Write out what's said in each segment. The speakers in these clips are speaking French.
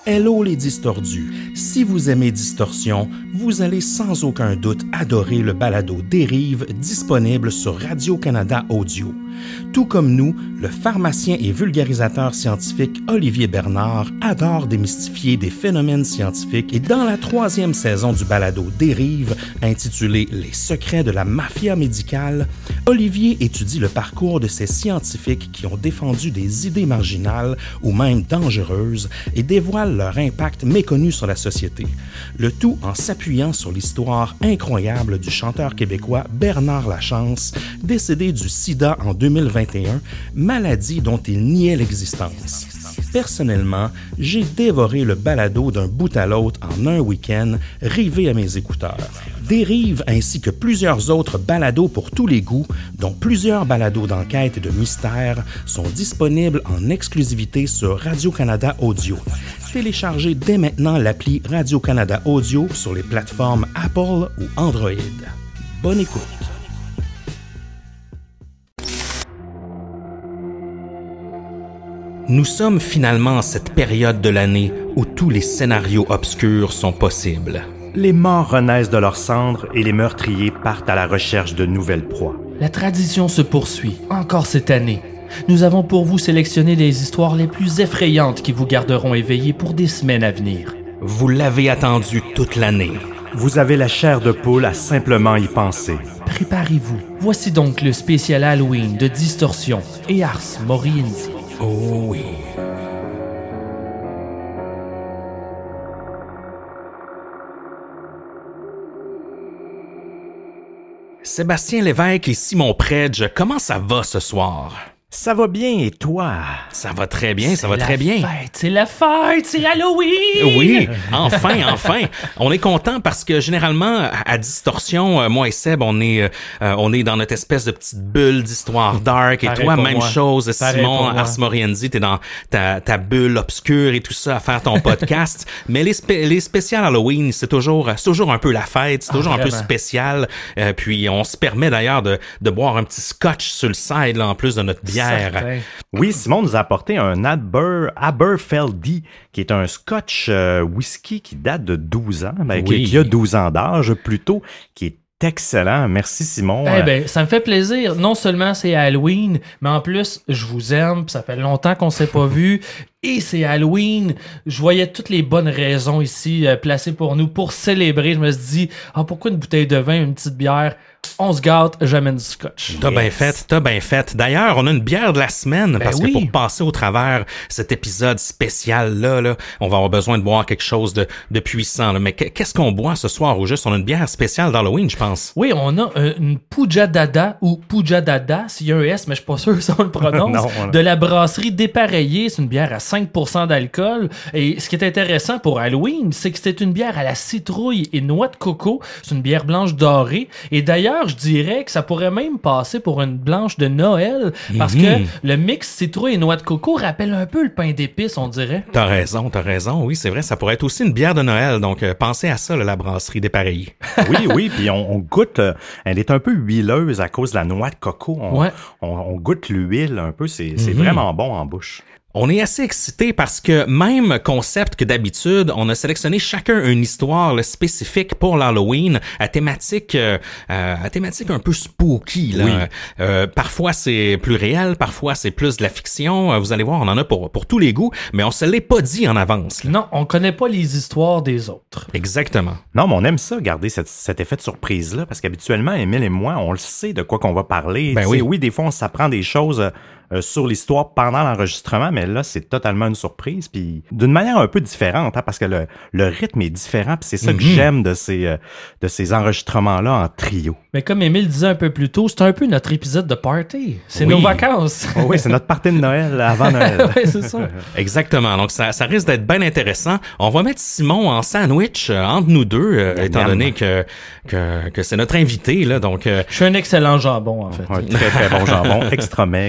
Hello les distordus! Si vous aimez Distorsion, vous allez sans aucun doute adorer le balado Dérive disponible sur Radio-Canada Audio. Tout comme nous, le pharmacien et vulgarisateur scientifique Olivier Bernard adore démystifier des phénomènes scientifiques et dans la 3e saison du balado Dérive, intitulée « Les secrets de la mafia médicale », Olivier étudie le parcours de ces scientifiques qui ont défendu des idées marginales ou même dangereuses et dévoile leur impact méconnu sur la société. Le tout en s'appuyant sur l'histoire incroyable du chanteur québécois Bernard Lachance, décédé du sida en 2021, maladie dont il niait l'existence. Personnellement, j'ai dévoré le balado d'un bout à l'autre en un week-end, rivé à mes écouteurs. Dérive ainsi que plusieurs autres balados pour tous les goûts, dont plusieurs balados d'enquête et de mystère, sont disponibles en exclusivité sur Radio-Canada Audio. Téléchargez dès maintenant l'appli Radio-Canada Audio sur les plateformes Apple ou Android. Bonne écoute! Nous sommes finalement en cette période de l'année où tous les scénarios obscurs sont possibles. Les morts renaissent de leurs cendres et les meurtriers partent à la recherche de nouvelles proies. La tradition se poursuit, encore cette année. Nous avons pour vous sélectionné les histoires les plus effrayantes qui vous garderont éveillés pour des semaines à venir. Vous l'avez attendu toute l'année. Vous avez la chair de poule à simplement y penser. Préparez-vous. Voici donc le spécial Halloween de Distorsion et Ars Moriendi. Oh oui. Sébastien Lévesque et Simon Predge, comment ça va ce soir? Ça va bien et toi? Ça va très bien, ça va très bien. C'est la fête, c'est Halloween! Oui, enfin. On est content parce que généralement, à Distorsion, moi et Seb, on est dans notre espèce de petite bulle d'histoire dark. Et toi, même chose, Simon, Ars Moriendi, t'es dans ta bulle obscure et tout ça à faire ton podcast. Mais les spéciales Halloween, c'est toujours un peu la fête, c'est toujours un peu spécial. Puis on se permet d'ailleurs de boire un petit scotch sur le side, là, en plus de notre bière. Certain. Oui, Simon nous a apporté un Aberfeldy, qui est un scotch whisky qui date de 12 ans, qui a 12 ans d'âge plutôt, qui est excellent. Merci, Simon. Ça me fait plaisir. Non seulement c'est Halloween, mais en plus, je vous aime. Ça fait longtemps qu'on s'est pas vu. Et c'est Halloween. Je voyais toutes les bonnes raisons ici placées pour nous pour célébrer. Je me suis dit, pourquoi une bouteille de vin, une petite bière? On se gâte, j'amène du scotch. T'as bien fait. D'ailleurs, on a une bière de la semaine parce que pour passer au travers cet épisode spécial-là, on va avoir besoin de boire quelque chose de puissant. Là. Mais qu'est-ce qu'on boit ce soir au juste? On a une bière spéciale d'Halloween, je pense. Oui, on a une Pujadada ou Pujadada, s'il y a un S, mais je suis pas sûr si on le prononce, non. De la brasserie Dépareillée. C'est une bière à 5% d'alcool. Et ce qui est intéressant pour Halloween, c'est que c'est une bière à la citrouille et noix de coco. C'est une bière blanche dorée. Et d'ailleurs, je dirais que ça pourrait même passer pour une blanche de Noël parce que le mix citrouille et noix de coco rappelle un peu le pain d'épices, on dirait. T'as raison. Oui, c'est vrai, ça pourrait être aussi une bière de Noël. Donc, pensez à ça, la brasserie Dépareillée. Oui, puis on goûte, elle est un peu huileuse à cause de la noix de coco. On goûte l'huile un peu, c'est vraiment bon en bouche. On est assez excités parce que même concept que d'habitude, on a sélectionné chacun une histoire spécifique pour l'Halloween à thématique un peu spooky. Là. Oui. Parfois c'est plus réel, parfois c'est plus de la fiction. Vous allez voir, on en a pour tous les goûts, mais on se l'est pas dit en avance. Là. Non, on connaît pas les histoires des autres. Exactement. Non, mais on aime ça, garder cet effet de surprise-là, parce qu'habituellement, Émile et moi, on le sait de quoi qu'on va parler. Oui, des fois, on s'apprend des choses sur l'histoire pendant l'enregistrement, mais là, c'est totalement une surprise, puis d'une manière un peu différente, parce que le rythme est différent, puis c'est ça que j'aime de ces enregistrements-là en trio. Mais comme Émile disait un peu plus tôt, c'est un peu notre épisode de party. C'est nos vacances. Oui, c'est notre party de Noël avant Noël. Oui, c'est ça. Exactement. Donc, ça risque d'être bien intéressant. On va mettre Simon en sandwich entre nous deux, étant donné que c'est notre invité, là. Donc, je suis un excellent jambon, en fait. Un très, très bon jambon, extra maigre.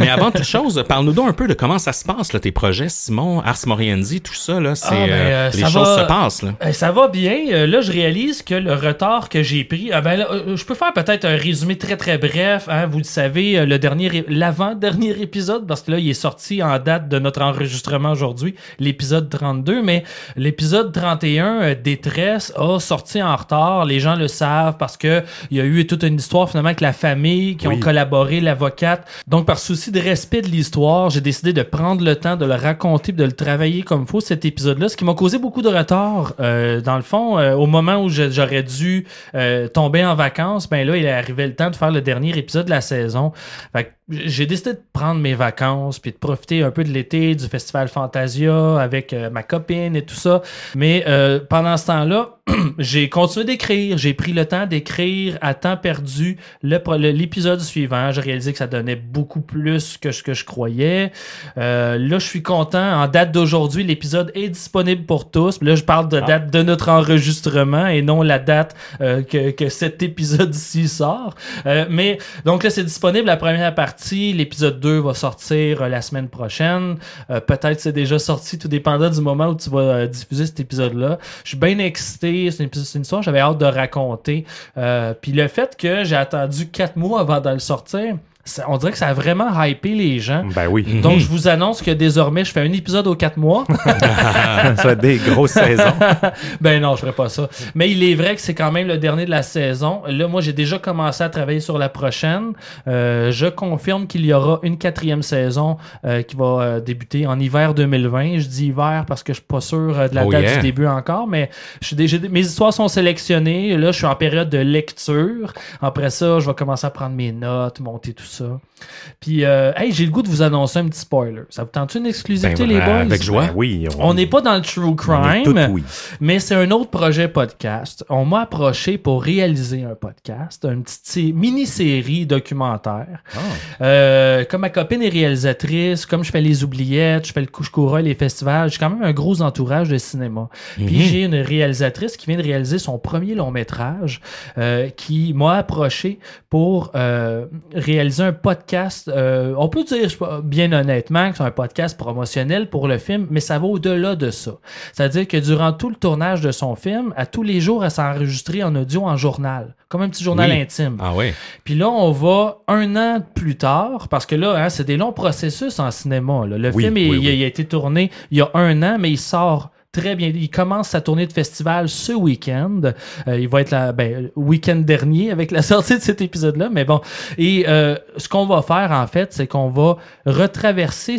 Mais avant toute chose, parle-nous donc un peu de comment ça se passe, là, tes projets, Simon, Ars Moriendi, tout ça, là, les choses se passent. Là. Ça va bien. Là, je réalise que le retard que j'ai pris, je peux faire peut-être un résumé très, très bref. Hein, vous le savez, l'avant-dernier épisode, parce que là, il est sorti en date de notre enregistrement aujourd'hui, l'épisode 32, mais l'épisode 31, Détresse, a sorti en retard. Les gens le savent parce que il y a eu toute une histoire finalement avec la famille qui ont collaboré, l'avocate. Donc, par souci de respect de l'histoire, j'ai décidé de prendre le temps de le raconter et de le travailler comme il faut, cet épisode-là, ce qui m'a causé beaucoup de retard. Dans le fond, au moment où j'aurais dû tomber en vacances, ben là, il est arrivé le temps de faire le dernier épisode de la saison. Fait que j'ai décidé de prendre mes vacances puis de profiter un peu de l'été, du festival Fantasia avec ma copine et tout ça. Mais pendant ce temps-là, j'ai continué d'écrire. J'ai pris le temps d'écrire à temps perdu l'épisode suivant. J'ai réalisé que ça donnait beaucoup plus que ce que je croyais. Là, je suis content. En date d'aujourd'hui, l'épisode est disponible pour tous. Là, je parle de date de notre enregistrement et non la date que cet épisode-ci sort. Mais donc là, c'est disponible la première partie. L'épisode 2 va sortir la semaine prochaine. Peut-être c'est déjà sorti, tout dépendant du moment où tu vas diffuser cet épisode-là. Je suis bien excité. C'est une histoire que j'avais hâte de raconter. Puis le fait que j'ai attendu 4 mois avant de le sortir, on dirait que ça a vraiment hypé les gens. Ben oui. Donc, je vous annonce que désormais, je fais un épisode aux 4 mois. Ça va être des grosses saisons. Ben non, je ferai pas ça. Mais il est vrai que c'est quand même le dernier de la saison. Là, moi, j'ai déjà commencé à travailler sur la prochaine. Je confirme qu'il y aura une 4e saison qui va débuter en hiver 2020. Je dis hiver parce que je suis pas sûr de la date du début encore, mais mes histoires sont sélectionnées. Là, je suis en période de lecture. Après ça, je vais commencer à prendre mes notes, monter tout ça. Puis, j'ai le goût de vous annoncer un petit spoiler. Ça vous tente une exclusivité, les boys? Avec joie. Ben oui. On n'est pas dans le true crime, mais c'est un autre projet podcast. On m'a approché pour réaliser un podcast, une petite mini-série documentaire. Comme ma copine est réalisatrice, comme je fais les oubliettes, je fais le couche-coureuil, les festivals, j'ai quand même un gros entourage de cinéma. Puis j'ai une réalisatrice qui vient de réaliser son premier long-métrage qui m'a approché pour réaliser un podcast. On peut dire, bien honnêtement, que c'est un podcast promotionnel pour le film, mais ça va au-delà de ça. C'est-à-dire que durant tout le tournage de son film, à tous les jours, elle s'est enregistrée en audio en journal, comme un petit journal intime. Ah oui. Puis là, on va 1 an plus tard, parce que là, c'est des longs processus en cinéma. Là. Le film, il a été tourné il y a 1 an, mais il sort très bien. Il commence sa tournée de festival ce week-end. Il va être week-end dernier avec la sortie de cet épisode-là. Mais bon. Et ce qu'on va faire, en fait, c'est qu'on va retraverser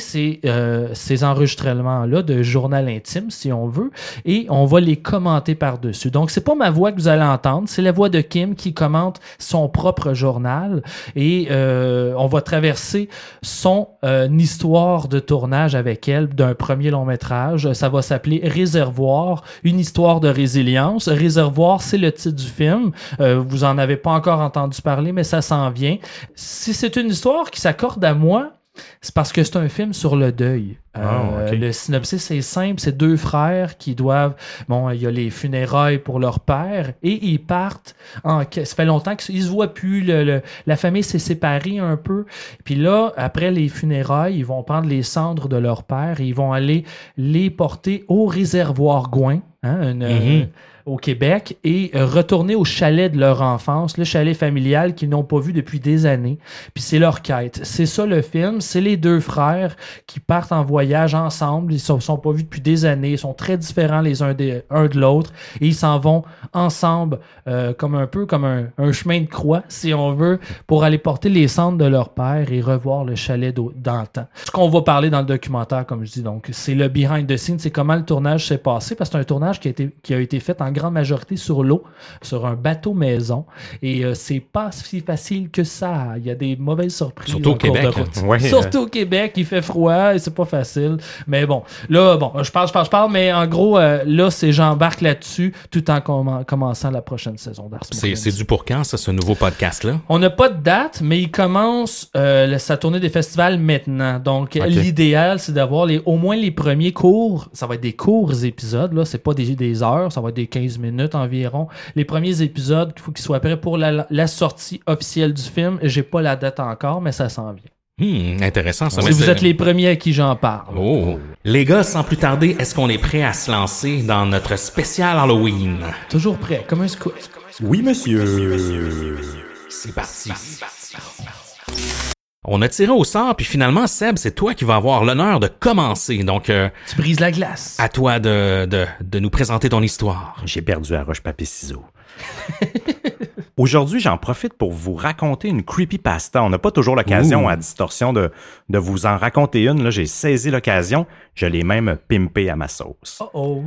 ces enregistrements-là de journal intime, si on veut, et on va les commenter par-dessus. Donc, c'est pas ma voix que vous allez entendre, c'est la voix de Kim qui commente son propre journal. Et on va traverser son histoire de tournage avec elle d'un premier long-métrage. Ça va s'appeler Réservoir, une histoire de résilience. Réservoir, c'est le titre du film. Vous en avez pas encore entendu parler, mais ça s'en vient. Si c'est une histoire qui s'accorde à moi, c'est parce que c'est un film sur le deuil. Le synopsis est simple, c'est 2 frères qui doivent... il y a les funérailles pour leur père et ils partent... ça fait longtemps qu'ils se voient plus, la famille s'est séparée un peu. Puis là, après les funérailles, ils vont prendre les cendres de leur père et ils vont aller les porter au réservoir Gouin, au Québec, et retourner au chalet de leur enfance, le chalet familial qu'ils n'ont pas vu depuis des années. Puis c'est leur quête. C'est ça le film. C'est les 2 frères qui partent en voyage ensemble. Ils ne sont pas vus depuis des années. Ils sont très différents les uns de l'autre. Et ils s'en vont ensemble comme un chemin de croix, si on veut, pour aller porter les cendres de leur père et revoir le chalet d'antan. Ce qu'on va parler dans le documentaire, comme je dis, donc, c'est le behind the scenes, c'est comment le tournage s'est passé, parce que c'est un tournage qui a été fait en grande majorité sur l'eau, sur un bateau maison. Et c'est pas si facile que ça. Il y a des mauvaises surprises. Surtout au Québec. Surtout au Québec, il fait froid et c'est pas facile. Mais bon, là, je parle, mais en gros, là, j'embarque là-dessus tout en commençant la prochaine saison d'Ars Moriendi. C'est dû pour quand, ça, ce nouveau podcast-là? On n'a pas de date, mais il commence sa tournée des festivals maintenant. Donc, l'idéal, c'est d'avoir au moins les premiers courts. Ça va être des courts épisodes, là. C'est pas des heures, ça va être des 15 minutes environ. Les premiers épisodes, il faut qu'ils soient prêts pour la sortie officielle du film. J'ai pas la date encore, mais ça s'en vient. Intéressant ça. Si vous êtes les premiers à qui j'en parle. Oh. Les gars, sans plus tarder, est-ce qu'on est prêt à se lancer dans notre spécial Halloween? Toujours prêt, comme un scout. Oui, monsieur. C'est parti. On a tiré au sort, puis finalement, Seb, c'est toi qui vas avoir l'honneur de commencer. Donc, tu brises la glace. À toi de nous présenter ton histoire. J'ai perdu à roche-papier-ciseaux. Aujourd'hui, j'en profite pour vous raconter une creepypasta. On n'a pas toujours l'occasion à Distorsion de vous en raconter une. Là, j'ai saisi l'occasion. Je l'ai même pimpé à ma sauce. Oh.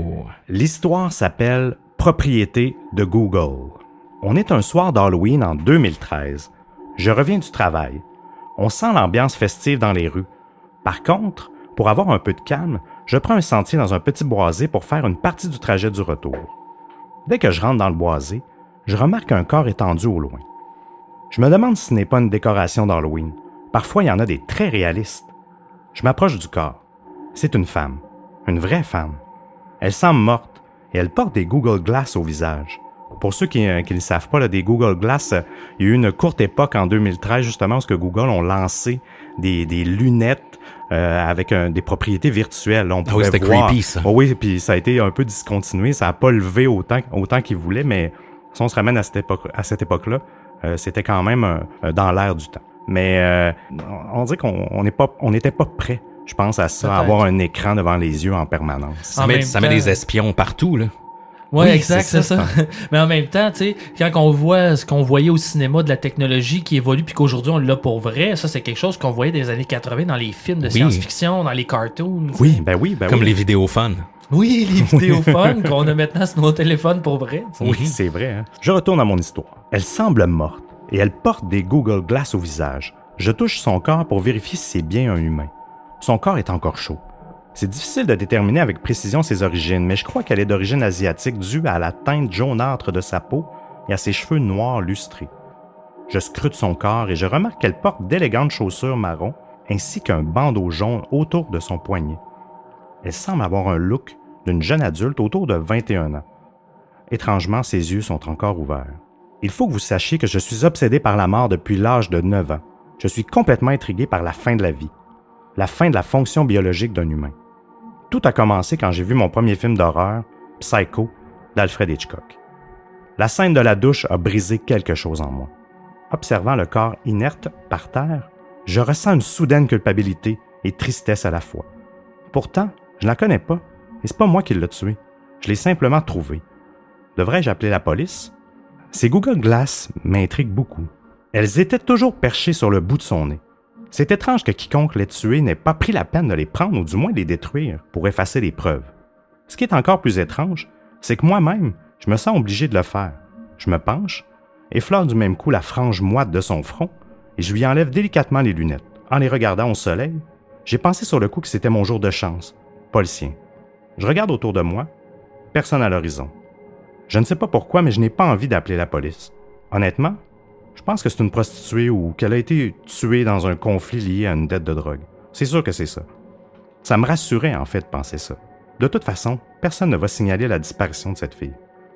L'histoire s'appelle « Propriété de Google ». On est un soir d'Halloween en 2013. Je reviens du travail. On sent l'ambiance festive dans les rues. Par contre, pour avoir un peu de calme, je prends un sentier dans un petit boisé pour faire une partie du trajet du retour. Dès que je rentre dans le boisé, je remarque un corps étendu au loin. Je me demande si ce n'est pas une décoration d'Halloween. Parfois, il y en a des très réalistes. Je m'approche du corps. C'est une femme. Une vraie femme. Elle semble morte et elle porte des Google Glass au visage. Pour ceux qui ne savent pas, là, des Google Glass, il y a eu une courte époque en 2013, justement, où Google ont lancé des lunettes avec des propriétés virtuelles. Là, on pouvait c'était voir. Creepy, ça. Oh oui, puis ça a été un peu discontinué. Ça n'a pas levé autant qu'ils voulaient, mais si on se ramène à cette époque-là, c'était quand même dans l'air du temps. Mais on dirait qu'on n'était pas prêt, je pense, à ça, à avoir un écran devant les yeux en permanence. Ça met des espions partout, là. Oui, exact, c'est ça. Mais en même temps, tu sais, quand on voit ce qu'on voyait au cinéma de la technologie qui évolue puis qu'aujourd'hui on l'a pour vrai, ça c'est quelque chose qu'on voyait des années 80 dans les films de science-fiction, dans les cartoons. Oui, ben Comme les vidéophones. Oui, les vidéophones qu'on a maintenant sur nos téléphones pour vrai. T'sais. Oui, c'est vrai. Hein? Je retourne à mon histoire. Elle semble morte et elle porte des Google Glass au visage. Je touche son corps pour vérifier si c'est bien un humain. Son corps est encore chaud. C'est difficile de déterminer avec précision ses origines, mais je crois qu'elle est d'origine asiatique due à la teinte jaunâtre de sa peau et à ses cheveux noirs lustrés. Je scrute son corps et je remarque qu'elle porte d'élégantes chaussures marron ainsi qu'un bandeau jaune autour de son poignet. Elle semble avoir un look d'une jeune adulte autour de 21 ans. Étrangement, ses yeux sont encore ouverts. Il faut que vous sachiez que je suis obsédé par la mort depuis l'âge de 9 ans. Je suis complètement intrigué par la fin de la vie, la fin de la fonction biologique d'un humain. Tout a commencé quand j'ai vu mon premier film d'horreur, Psycho, d'Alfred Hitchcock. La scène de la douche a brisé quelque chose en moi. Observant le corps inerte par terre, je ressens une soudaine culpabilité et tristesse à la fois. Pourtant, je ne la connais pas, et c'est pas moi qui l'ai tué. Je l'ai simplement trouvé. Devrais-je appeler la police? Ces Google Glass m'intriguent beaucoup. Elles étaient toujours perchées sur le bout de son nez. C'est étrange que quiconque l'ait tué n'ait pas pris la peine de les prendre ou du moins de les détruire pour effacer les preuves. Ce qui est encore plus étrange, c'est que moi-même, je me sens obligé de le faire. Je me penche, effleure du même coup la frange moite de son front et je lui enlève délicatement les lunettes. En les regardant au soleil, j'ai pensé sur le coup que c'était mon jour de chance, pas le sien. Je regarde autour de moi, personne à l'horizon. Je ne sais pas pourquoi, mais je n'ai pas envie d'appeler la police. Honnêtement, je pense que c'est une prostituée ou qu'elle a été tuée dans un conflit lié à une dette de drogue. C'est sûr que c'est ça. Ça me rassurait, en fait, de penser ça. De toute façon, personne ne va signaler la disparition de cette fille.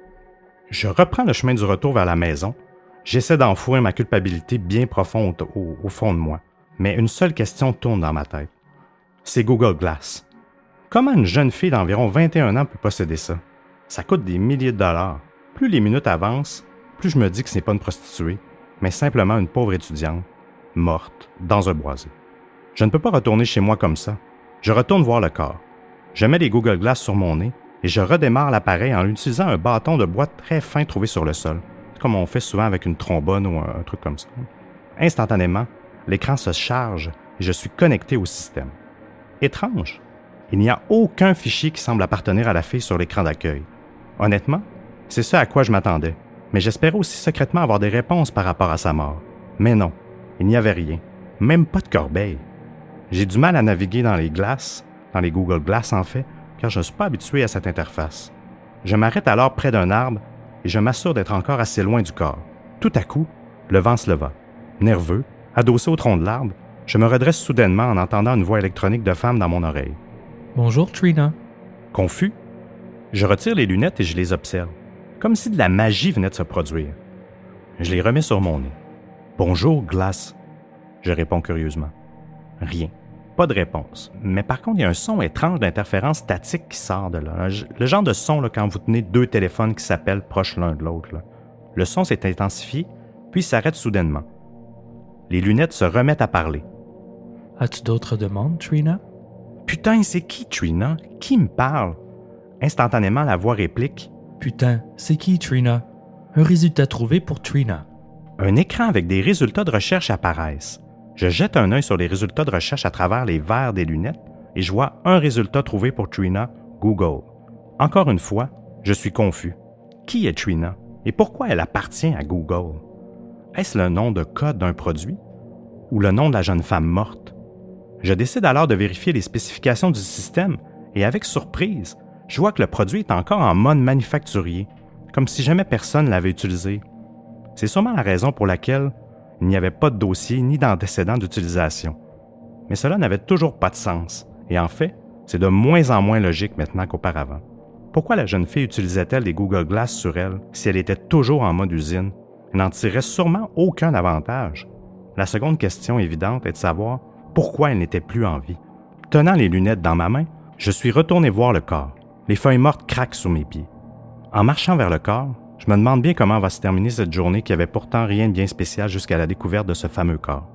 Je reprends le chemin du retour vers la maison. J'essaie d'enfouir ma culpabilité bien profonde au fond de moi. Mais une seule question tourne dans ma tête. C'est Google Glass. Comment une jeune fille d'environ 21 ans peut posséder ça? Ça coûte des milliers de dollars. Plus les minutes avancent, plus je me dis que ce n'est pas une prostituée, mais simplement une pauvre étudiante, morte, dans un boisé. Je ne peux pas retourner chez moi comme ça. Je retourne voir le corps. Je mets les Google Glass sur mon nez et je redémarre l'appareil en utilisant un bâton de bois très fin trouvé sur le sol, comme on fait souvent avec une trombone ou un truc comme ça. Instantanément, l'écran se charge et je suis connecté au système. Étrange, il n'y a aucun fichier qui semble appartenir à la fille sur l'écran d'accueil. Honnêtement, c'est ce à quoi je m'attendais, mais j'espérais aussi secrètement avoir des réponses par rapport à sa mort. Mais non, il n'y avait rien, même pas de corbeille. J'ai du mal à naviguer dans les glaces, dans les Google Glass en fait, car je ne suis pas habitué à cette interface. Je m'arrête alors près d'un arbre et je m'assure d'être encore assez loin du corps. Tout à coup, le vent se leva. Nerveux, adossé au tronc de l'arbre, je me redresse soudainement en entendant une voix électronique de femme dans mon oreille. « Bonjour, Trina. » Confus, je retire les lunettes et je les observe, comme si de la magie venait de se produire. Je les remets sur mon nez. « Bonjour, Glass. » Je réponds curieusement. Rien. Pas de réponse. Mais par contre, il y a un son étrange d'interférence statique qui sort de là. Le genre de son là, quand vous tenez deux téléphones qui s'appellent proches l'un de l'autre. Là. Le son s'est intensifié, puis s'arrête soudainement. Les lunettes se remettent à parler. As-tu d'autres demandes, Trina? Putain, c'est qui, Trina? Qui me parle? Instantanément, la voix réplique. Putain, c'est qui, Trina? Un résultat trouvé pour Trina. Un écran avec des résultats de recherche apparaissent. Je jette un œil sur les résultats de recherche à travers les verres des lunettes et je vois un résultat trouvé pour Trina, Google. Encore une fois, je suis confus. Qui est Trina et pourquoi elle appartient à Google? Est-ce le nom de code d'un produit ou le nom de la jeune femme morte? Je décide alors de vérifier les spécifications du système et avec surprise, je vois que le produit est encore en mode manufacturier, comme si jamais personne l'avait utilisé. C'est sûrement la raison pour laquelle il n'y avait pas de dossier ni d'antécédent d'utilisation. Mais cela n'avait toujours pas de sens, et en fait, c'est de moins en moins logique maintenant qu'auparavant. Pourquoi la jeune fille utilisait-elle des Google Glass sur elle si elle était toujours en mode usine? Elle n'en tirait sûrement aucun avantage. La seconde question évidente est de savoir pourquoi elle n'était plus en vie. Tenant les lunettes dans ma main, je suis retourné voir le corps. Les feuilles mortes craquent sous mes pieds. En marchant vers le corps, je me demande bien comment va se terminer cette journée qui avait pourtant rien de bien spécial jusqu'à la découverte de ce fameux corps.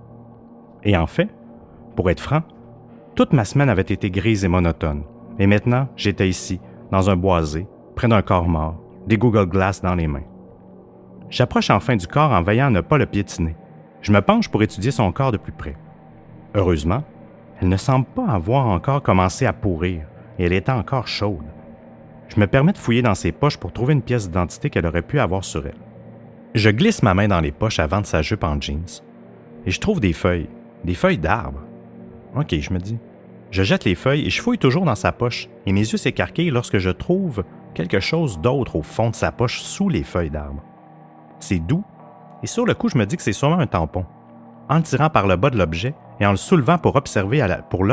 Et en fait, pour être franc, toute ma semaine avait été grise et monotone. Et maintenant, j'étais ici, dans un boisé, près d'un corps mort, des Google Glass dans les mains. J'approche enfin du corps en veillant à ne pas le piétiner. Je me penche pour étudier son corps de plus près. Heureusement, elle ne semble pas avoir encore commencé à pourrir et elle était encore chaude. Je me permets de fouiller dans ses poches pour trouver une pièce d'identité qu'elle aurait pu avoir sur elle. Je glisse ma main dans les poches avant de sa jupe en jeans et je trouve des feuilles d'arbres. OK, je me dis. Je jette les feuilles et je fouille toujours dans sa poche et mes yeux s'écarquillent lorsque je trouve quelque chose d'autre au fond de sa poche sous les feuilles d'arbres. C'est doux et sur le coup, je me dis que c'est sûrement un tampon. En le tirant par le bas de l'objet et en le soulevant pour l'observer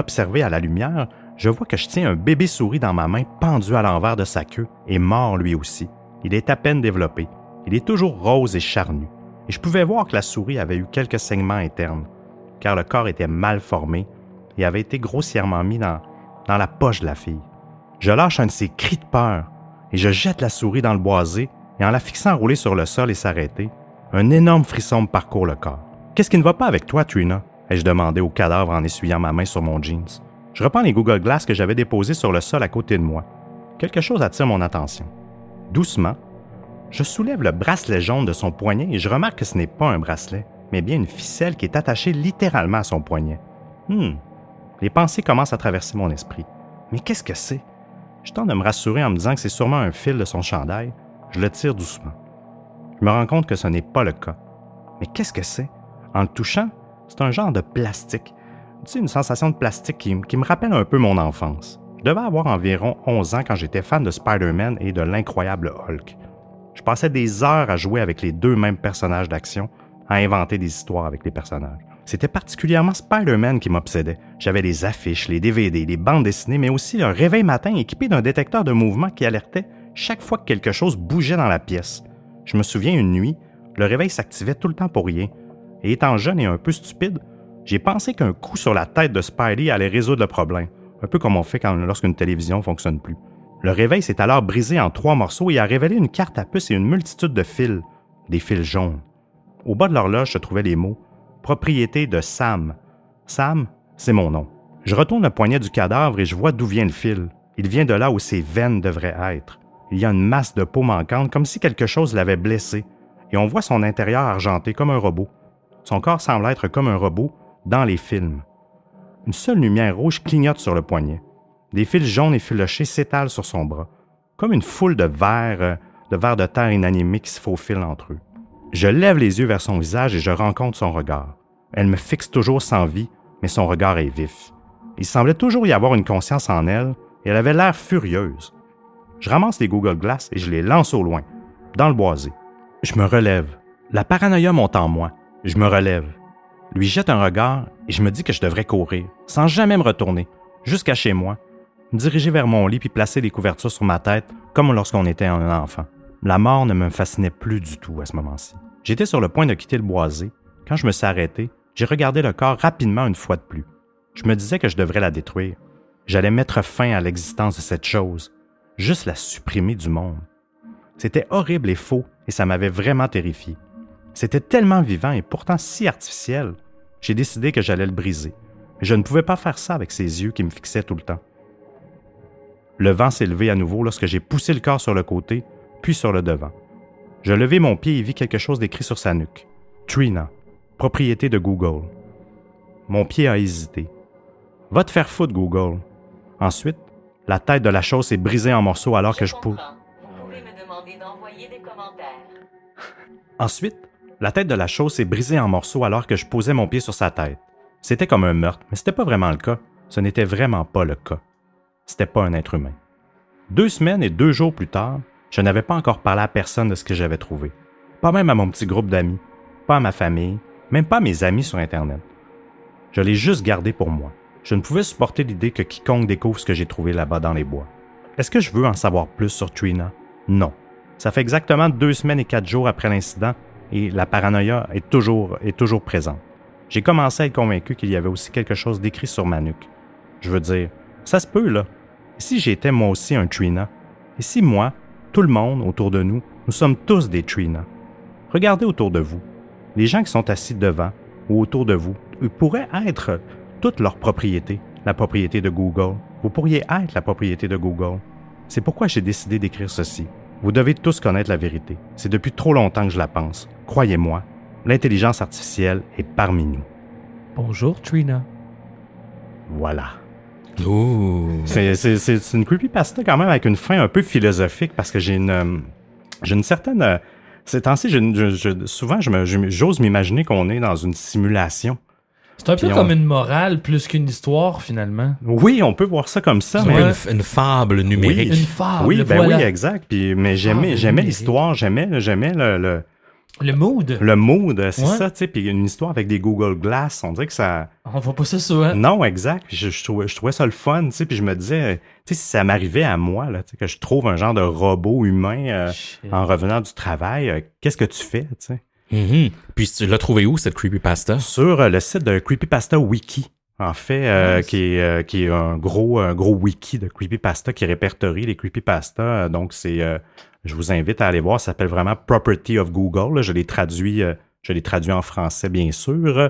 à la lumière, je vois que je tiens un bébé souris dans ma main pendu à l'envers de sa queue et mort lui aussi. Il est à peine développé. Il est toujours rose et charnu. Et je pouvais voir que la souris avait eu quelques saignements internes, car le corps était mal formé et avait été grossièrement mis dans la poche de la fille. Je lâche un de ces cris de peur et je jette la souris dans le boisé et en la fixant rouler sur le sol et s'arrêter, un énorme frisson me parcourt le corps. « Qu'est-ce qui ne va pas avec toi, Trina? » ai-je demandé au cadavre en essuyant ma main sur mon jeans. Je reprends les Google Glass que j'avais déposés sur le sol à côté de moi. Quelque chose attire mon attention. Doucement, je soulève le bracelet jaune de son poignet et je remarque que ce n'est pas un bracelet, mais bien une ficelle qui est attachée littéralement à son poignet. Les pensées commencent à traverser mon esprit. Mais qu'est-ce que c'est? Je tente de me rassurer en me disant que c'est sûrement un fil de son chandail. Je le tire doucement. Je me rends compte que ce n'est pas le cas. Mais qu'est-ce que c'est? En le touchant, c'est un genre de plastique. Tu sais, une sensation de plastique qui me rappelle un peu mon enfance. Je devais avoir environ 11 ans quand j'étais fan de Spider-Man et de l'incroyable Hulk. Je passais des heures à jouer avec les deux mêmes personnages d'action, à inventer des histoires avec les personnages. C'était particulièrement Spider-Man qui m'obsédait. J'avais les affiches, les DVD, les bandes dessinées, mais aussi un réveil matin équipé d'un détecteur de mouvement qui alertait chaque fois que quelque chose bougeait dans la pièce. Je me souviens une nuit, le réveil s'activait tout le temps pour rien. Et étant jeune et un peu stupide, j'ai pensé qu'un coup sur la tête de Spidey allait résoudre le problème, un peu comme on fait lorsqu'une télévision ne fonctionne plus. Le réveil s'est alors brisé en 3 morceaux et a révélé une carte à puce et une multitude de fils, des fils jaunes. Au bas de l'horloge se trouvaient les mots « Propriété de Sam ». Sam, c'est mon nom. Je retourne le poignet du cadavre et je vois d'où vient le fil. Il vient de là où ses veines devraient être. Il y a une masse de peau manquante comme si quelque chose l'avait blessé et on voit son intérieur argenté comme un robot. Son corps semble être comme un robot dans les films. Une seule lumière rouge clignote sur le poignet. Des fils jaunes effilochés s'étalent sur son bras, comme une foule de vers de terre inanimés qui se faufilent entre eux. Je lève les yeux vers son visage et je rencontre son regard. Elle me fixe toujours sans vie, mais son regard est vif. Il semblait toujours y avoir une conscience en elle et elle avait l'air furieuse. Je ramasse les Google Glass et je les lance au loin, dans le boisé. Je me relève. La paranoïa monte en moi. Je me relève. Lui jette un regard et je me dis que je devrais courir, sans jamais me retourner, jusqu'à chez moi, me diriger vers mon lit puis placer les couvertures sur ma tête comme lorsqu'on était un enfant. La mort ne me fascinait plus du tout à ce moment-ci. J'étais sur le point de quitter le boisé. Quand je me suis arrêté, J'ai regardé le corps rapidement une fois de plus. Je me disais que je devrais la détruire. J'allais mettre fin à l'existence de cette chose, juste la supprimer du monde. C'était horrible et faux, et ça m'avait vraiment terrifié. C'était tellement vivant et pourtant si artificiel. J'ai décidé que j'allais le briser. Mais je ne pouvais pas faire ça avec ses yeux qui me fixaient tout le temps. Le vent s'est levé à nouveau lorsque j'ai poussé le corps sur le côté, puis sur le devant. Je levai mon pied et vis quelque chose d'écrit sur sa nuque. Trina, propriété de Google. Mon pied a hésité. Va te faire foutre, Google. Ensuite, la tête de la chose s'est brisée en morceaux alors que je pousse. Ensuite, la tête de la chose s'est brisée en morceaux alors que je posais mon pied sur sa tête. C'était comme un meurtre, mais c'était pas vraiment le cas. Ce n'était vraiment pas le cas. C'était pas un être humain. 2 semaines et 2 jours plus tard, je n'avais pas encore parlé à personne de ce que j'avais trouvé. Pas même à mon petit groupe d'amis, pas à ma famille, même pas à mes amis sur Internet. Je l'ai juste gardé pour moi. Je ne pouvais supporter l'idée que quiconque découvre ce que j'ai trouvé là-bas dans les bois. Est-ce que je veux en savoir plus sur Trina? Non. Ça fait exactement 2 semaines et 4 jours après l'incident et la paranoïa est toujours présente. J'ai commencé à être convaincu qu'il y avait aussi quelque chose d'écrit sur ma nuque. Je veux dire, ça se peut là. Et si j'étais moi aussi un Trina? Et si moi, tout le monde autour de nous, nous sommes tous des Trina? Regardez autour de vous. Les gens qui sont assis devant ou autour de vous, ils pourraient être toute leur propriété, la propriété de Google. Vous pourriez être la propriété de Google. C'est pourquoi j'ai décidé d'écrire ceci. Vous devez tous connaître la vérité. C'est depuis trop longtemps que je la pense. Croyez-moi, l'intelligence artificielle est parmi nous. Bonjour, Trina. Voilà. Ouh. C'est une creepypasta quand même avec une fin un peu philosophique parce que j'ai une certaine... Ces temps-ci, souvent, j'ose m'imaginer qu'on est dans une simulation. C'est un peu comme une morale plus qu'une histoire, finalement. Oui, on peut voir ça comme ça. Mais une fable numérique. Oui, une fable, oui, voilà. Oui, exact. Mais j'aimais l'histoire, j'aimais le mood. Le mood, c'est ça, tu sais. Puis une histoire avec des Google Glass, on dirait que ça... On voit pas ça souvent. Non, exact. Je trouvais ça le fun, tu sais. Puis je me disais, tu sais, si ça m'arrivait à moi, là, tu sais, que je trouve un genre de robot humain en revenant du travail, qu'est-ce que tu fais, tu sais? Mm-hmm. Puis tu l'as trouvé où, cette creepypasta? Sur le site de Creepypasta Wiki. En fait, qui est un gros wiki de creepypasta qui répertorie les creepypasta. Donc, je vous invite à aller voir. Ça s'appelle vraiment Property of Google. Là. Je l'ai traduit en français, bien sûr.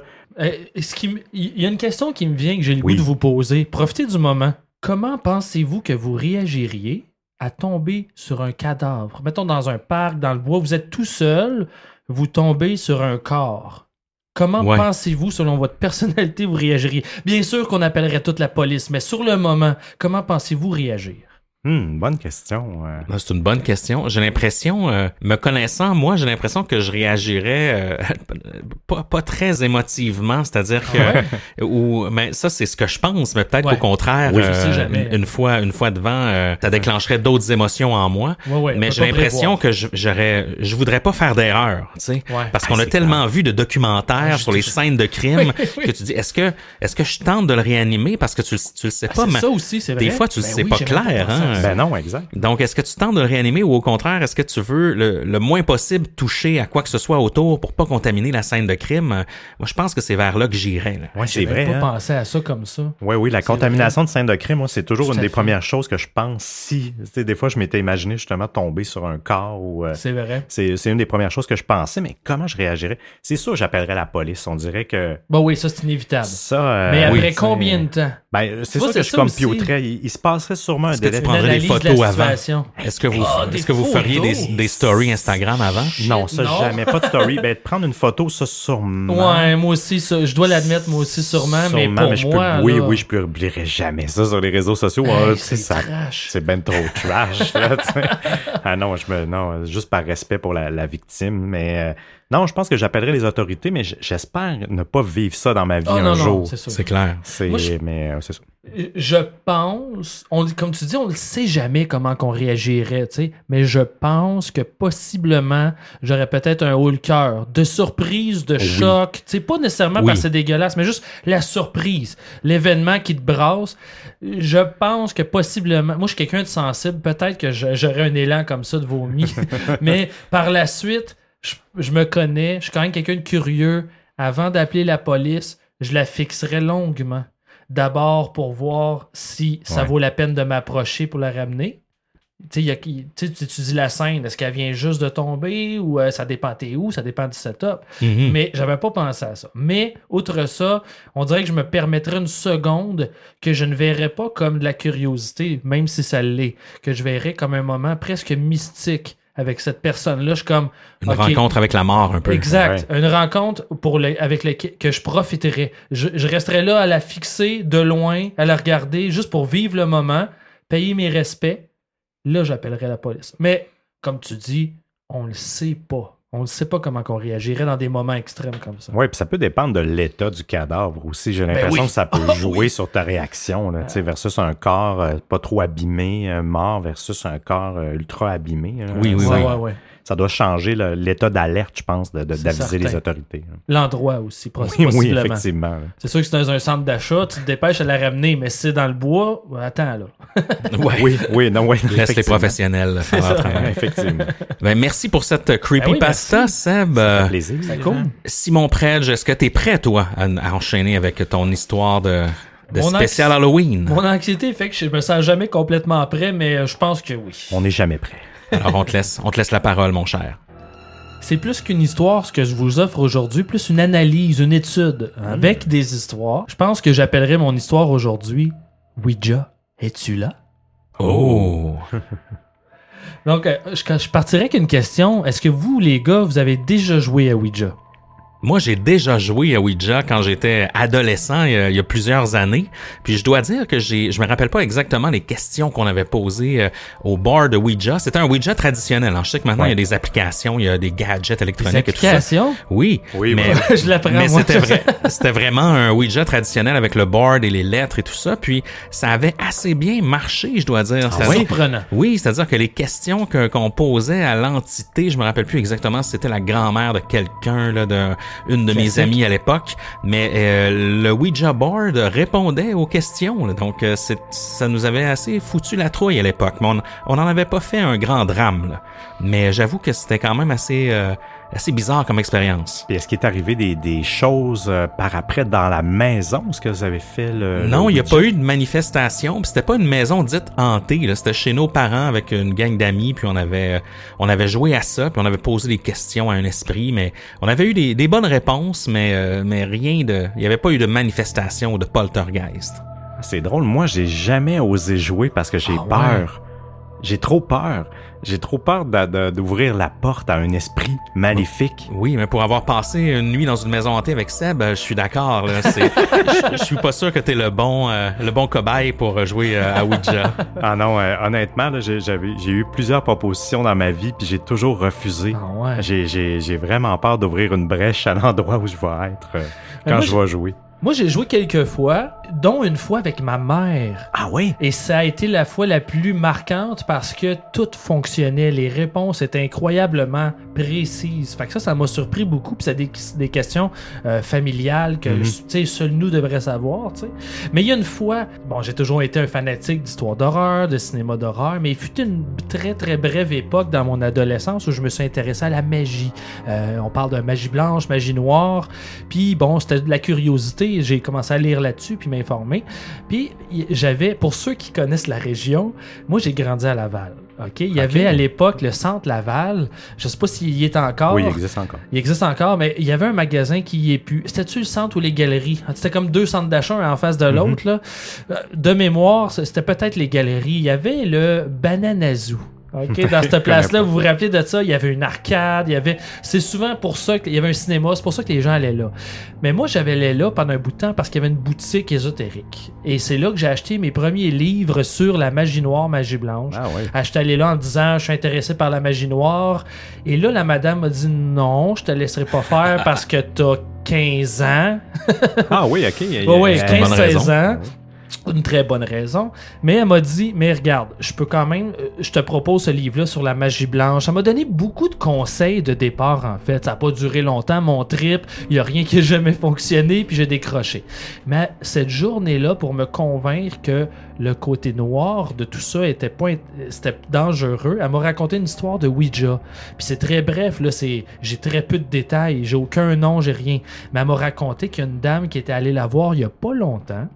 Il y a une question qui me vient que j'ai le goût de vous poser. Profitez du moment. Comment pensez-vous que vous réagiriez à tomber sur un cadavre? Mettons dans un parc, dans le bois, vous êtes tout seul, vous tombez sur un corps. Comment pensez-vous, selon votre personnalité, vous réagiriez? Bien sûr qu'on appellerait toute la police, mais sur le moment, comment pensez-vous réagir? Bonne question. C'est une bonne question. J'ai l'impression, me connaissant, moi, j'ai l'impression que je réagirais pas très émotivement, c'est-à-dire que, mais ça, c'est ce que je pense, mais peut-être qu'au contraire, une fois devant, ça déclencherait d'autres émotions en moi. Mais j'ai l'impression que je voudrais pas faire d'erreur, tu sais, parce qu'on a tellement vu de documentaires sur les scènes de crime que tu dis, est-ce que je tente de le réanimer parce que tu le sais pas, mais ça aussi, c'est vrai. Des fois, tu le sais pas clair, hein. Ben non, exact. Donc, est-ce que tu tentes de le réanimer ou au contraire, est-ce que tu veux le moins possible toucher à quoi que ce soit autour pour pas contaminer la scène de crime? Moi, je pense que c'est vers là que j'irais. Oui, c'est vrai. Je n'avais pas pensé à ça comme ça. Oui, la contamination de scène de crime, moi, c'est toujours une des premières choses que je pense si... Tu sais, des fois, je m'étais imaginé justement tomber sur un corps ou... c'est vrai. C'est une des premières choses que je pensais, mais comment je réagirais? C'est sûr, j'appellerais la police. On dirait que... Oui, ça, c'est inévitable. Ça, mais après combien de temps? Ben, c'est ça que je computerais. Il se passerait sûrement un délai. Des photos avant. Est-ce que vous feriez des stories Instagram avant? Non, ça, jamais. Pas de story. Ben, prendre une photo, ça, sûrement. Ouais, moi aussi, ça, je dois l'admettre, moi aussi, sûrement. Mais pour moi, oui, je publierai jamais ça sur les réseaux sociaux. C'est ben trop trash, là, Ah non, juste par respect pour la victime, mais... non, je pense que j'appellerai les autorités, mais j'espère ne pas vivre ça dans ma vie un jour. C'est clair. Mais c'est ça. Je pense, comme tu dis, on ne sait jamais comment qu'on réagirait, tu sais, mais je pense que possiblement, j'aurais peut-être un haut le cœur de surprise, de choc, tu sais, pas nécessairement parce que c'est dégueulasse, mais juste la surprise, l'événement qui te brasse. Je pense que possiblement, moi je suis quelqu'un de sensible, peut-être que j'aurais un élan comme ça de vomi, mais par la suite, je me connais, je suis quand même quelqu'un de curieux. avant d'appeler la police, je la fixerais longuement. D'abord pour voir si ça vaut la peine de m'approcher pour la ramener. Tu dis la scène, est-ce qu'elle vient juste de tomber ou ça dépend où, ça dépend du setup. Mais j'avais pas pensé à ça. Mais outre ça, on dirait que je me permettrais une seconde que je ne verrais pas comme de la curiosité, même si ça l'est, que je verrais comme un moment presque mystique avec cette personne-là. Je suis comme... Une rencontre avec la mort un peu. Exact. Une rencontre avec que je profiterais. Je resterais là à la fixer de loin, à la regarder, juste pour vivre le moment, payer mes respects. Là, j'appellerais la police. Mais, comme tu dis, on le sait pas. On ne sait pas comment on réagirait dans des moments extrêmes comme ça. Oui, puis ça peut dépendre de l'état du cadavre aussi. J'ai l'impression que ça peut jouer sur ta réaction, là, versus un corps pas trop abîmé, mort, versus un corps ultra abîmé. Oui. Ça doit changer l'état d'alerte, je pense, d'aviser les autorités. L'endroit aussi, possiblement. Oui, effectivement. C'est sûr que c'est dans un centre d'achat, tu te dépêches à la ramener, mais si c'est dans le bois, attends, là. Laisse les professionnels faire leur travail. Effectivement. Ben, merci pour cette creepypasta, Seb. Ça fait plaisir. C'est cool. Simon Predge, est-ce que tu es prêt, toi, à enchaîner avec ton histoire de spécial Halloween? Mon anxiété fait que je me sens jamais complètement prêt, mais je pense que oui. On n'est jamais prêt. Alors, on te laisse la parole, mon cher. C'est plus qu'une histoire, ce que je vous offre aujourd'hui, plus une analyse, une étude avec des histoires. Je pense que j'appellerais mon histoire aujourd'hui Ouija, es-tu là? Oh! Donc, je partirais avec une question. Est-ce que vous, les gars, vous avez déjà joué à Ouija? Moi, j'ai déjà joué à Ouija quand j'étais adolescent, il y a plusieurs années. Puis je dois dire que je me rappelle pas exactement les questions qu'on avait posées au bar de Ouija. C'était un Ouija traditionnel. Je sais que maintenant, il y a des applications, il y a des gadgets électroniques et tout ça. Des applications? Oui, mais je l'apprends, mais c'était vraiment un Ouija traditionnel avec le board et les lettres et tout ça. Puis ça avait assez bien marché, je dois dire. C'est surprenant. Oui, c'est-à-dire que les questions qu'on posait à l'entité, je me rappelle plus exactement si c'était la grand-mère de quelqu'un, là, une de mes amies à l'époque, mais le Ouija board répondait aux questions, là, donc ça nous avait assez foutu la trouille à l'époque, mais on n'en avait pas fait un grand drame, là. Mais j'avoue que c'était quand même assez bizarre comme expérience. Puis est-ce qu'il est arrivé des choses par après dans la maison? Est-ce que vous avez fait Non, il n'y a pas eu de manifestation. Puis c'était pas une maison dite hantée, là. C'était chez nos parents avec une gang d'amis. Puis on avait joué à ça. Puis on avait posé des questions à un esprit. Mais on avait eu des bonnes réponses, mais rien de... Il n'y avait pas eu de manifestation ou de poltergeist. C'est drôle. Moi, j'ai jamais osé jouer parce que j'ai peur. Ouais. J'ai trop peur. J'ai trop peur d'ouvrir la porte à un esprit maléfique. Oui, mais pour avoir passé une nuit dans une maison hantée avec Seb, je suis d'accord. Là, je suis pas sûr que t'es le bon cobaye pour jouer à Ouija. Ah non, honnêtement, là, j'ai eu plusieurs propositions dans ma vie, puis j'ai toujours refusé. Ah ouais. J'ai vraiment peur d'ouvrir une brèche à l'endroit où je vais être quand je vais jouer. Moi, j'ai joué quelques fois, dont une fois avec ma mère. Ah oui? Et ça a été la fois la plus marquante parce que tout fonctionnait. Les réponses étaient incroyablement précises. Fait que ça m'a surpris beaucoup. Puis c'est des questions familiales que, tu sais, seuls nous devraient savoir, tu sais. Mais il y a une fois, bon, j'ai toujours été un fanatique d'histoire d'horreur, de cinéma d'horreur, mais il fut une très, très brève époque dans mon adolescence où je me suis intéressé à la magie. On parle de magie blanche, magie noire. Puis bon, c'était de la curiosité. J'ai commencé à lire là-dessus puis m'informer. Puis j'avais, pour ceux qui connaissent la région, moi j'ai grandi à Laval. OK? Il y avait à l'époque le centre Laval. Je sais pas s'il y est encore. Oui, il existe encore. Il existe encore, mais il y avait un magasin qui y est plus. C'était-tu le centre ou les galeries? C'était comme deux centres d'achat un en face de l'autre. Là. De mémoire, c'était peut-être les galeries. Il y avait le Bananazoo. OK, dans cette place-là, vous vous rappelez de ça, il y avait une arcade, c'est souvent pour ça qu'il y avait un cinéma, c'est pour ça que les gens allaient là. Mais moi, j'allais là pendant un bout de temps parce qu'il y avait une boutique ésotérique. Et c'est là que j'ai acheté mes premiers livres sur la magie noire, magie blanche. Ah oui. J'étais allé là en disant, je suis intéressé par la magie noire. Et là, la madame m'a dit, non, je te laisserai pas faire parce que t'as 15 ans. Ah oui, OK. Oui, 15-16 ans. Une très bonne raison. Mais elle m'a dit, mais regarde, je te propose ce livre-là sur la magie blanche. Elle m'a donné beaucoup de conseils de départ, en fait. Ça n'a pas duré longtemps, mon trip. Il n'y a rien qui n'a jamais fonctionné, puis j'ai décroché. Mais cette journée-là, pour me convaincre que le côté noir de tout ça c'était dangereux, elle m'a raconté une histoire de Ouija. Puis c'est très bref, là, j'ai très peu de détails, j'ai aucun nom, j'ai rien. Mais elle m'a raconté qu'il y a une dame qui était allée la voir il n'y a pas longtemps,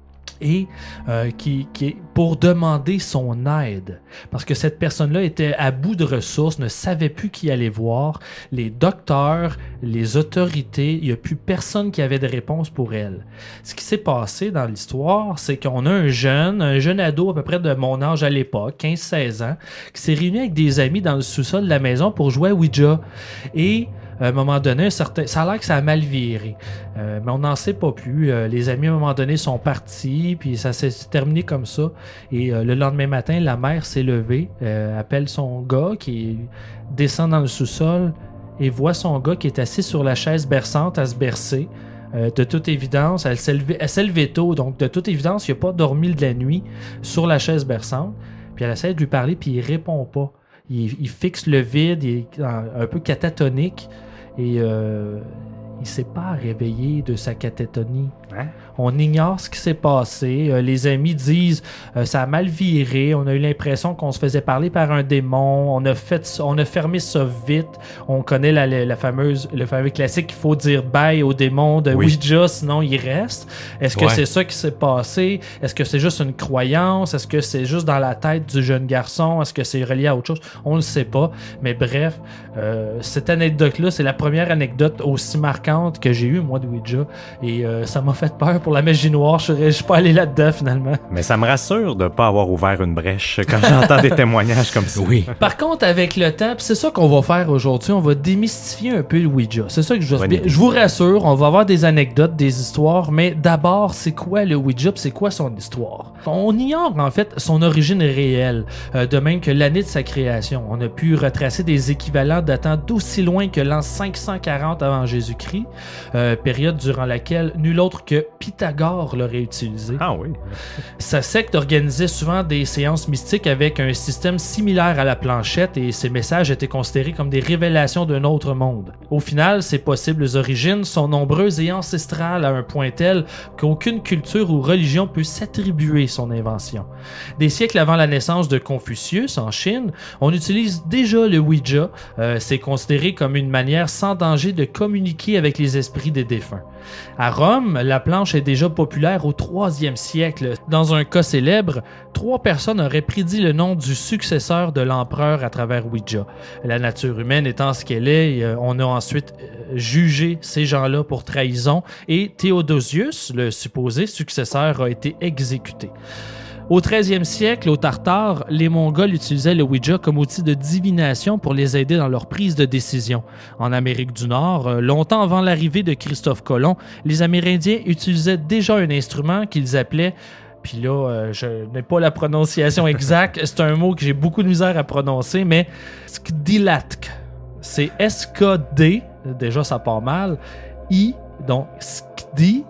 et qui pour demander son aide. Parce que cette personne-là était à bout de ressources, ne savait plus qui aller voir. Les docteurs, les autorités, il n'y a plus personne qui avait de réponse pour elle. Ce qui s'est passé dans l'histoire, c'est qu'on a un jeune ado à peu près de mon âge à l'époque, 15-16 ans, qui s'est réuni avec des amis dans le sous-sol de la maison pour jouer à Ouija. Et à un moment donné, ça a l'air que ça a mal viré. Mais on n'en sait pas plus. Les amis, à un moment donné, sont partis, puis ça s'est terminé comme ça. Et le lendemain matin, la mère s'est levée, appelle son gars qui descend dans le sous-sol et voit son gars qui est assis sur la chaise berçante à se bercer. De toute évidence, elle s'est levée tôt, donc de toute évidence, il n'a pas dormi de la nuit sur la chaise berçante. Puis elle essaie de lui parler, puis il répond pas. Il fixe le vide, il est un peu catatonique. Et il ne s'est pas réveillé de sa catatonie. Hein? On ignore ce qui s'est passé. Les amis disent ça a mal viré. On a eu l'impression qu'on se faisait parler par un démon. On a fermé ça vite. On connaît le fameux classique qu'il faut dire bye au démon de Ouija, sinon il reste. Est-ce que c'est ça qui s'est passé? Est-ce que c'est juste une croyance? Est-ce que c'est juste dans la tête du jeune garçon? Est-ce que c'est relié à autre chose? On ne le sait pas. Mais bref, cette anecdote-là, c'est la première anecdote aussi marquante que j'ai eue, moi, de Ouija. Et ça m'a fait peur pour la magie noire. Je suis pas allé là-dedans, finalement. Mais ça me rassure de ne pas avoir ouvert une brèche quand j'entends des témoignages comme ça. Oui. Par contre, avec le temps, c'est ça qu'on va faire aujourd'hui, on va démystifier un peu le Ouija. C'est ça que je vous rassure, on va avoir des anecdotes, des histoires, mais d'abord, c'est quoi le Ouija, c'est quoi son histoire? On ignore, en fait, son origine réelle, de même que l'année de sa création. On a pu retracer des équivalents datant d'aussi loin que l'an 540 avant Jésus-Christ, période durant laquelle nul autre que Pythagore l'aurait utilisé. Ah oui. Sa secte organisait souvent des séances mystiques avec un système similaire à la planchette et ses messages étaient considérés comme des révélations d'un autre monde. Au final, ses possibles origines sont nombreuses et ancestrales à un point tel qu'aucune culture ou religion peut s'attribuer son invention. Des siècles avant la naissance de Confucius en Chine, on utilise déjà le Ouija. C'est considéré comme une manière sans danger de communiquer avec les esprits des défunts. À Rome, la planche est déjà populaire au 3e siècle. Dans un cas célèbre, 3 personnes auraient prédit le nom du successeur de l'empereur à travers Ouija. La nature humaine étant ce qu'elle est, on a ensuite jugé ces gens-là pour trahison et Théodosius, le supposé successeur, a été exécuté. Au 13e siècle, au Tartare, les Mongols utilisaient le Ouija comme outil de divination pour les aider dans leur prise de décision. En Amérique du Nord, longtemps avant l'arrivée de Christophe Colomb, les Amérindiens utilisaient déjà un instrument qu'ils appelaient, puis là, je n'ai pas la prononciation exacte, c'est un mot que j'ai beaucoup de misère à prononcer, mais Skdilatk. C'est S-K-D, déjà ça part mal, I, donc Skdi,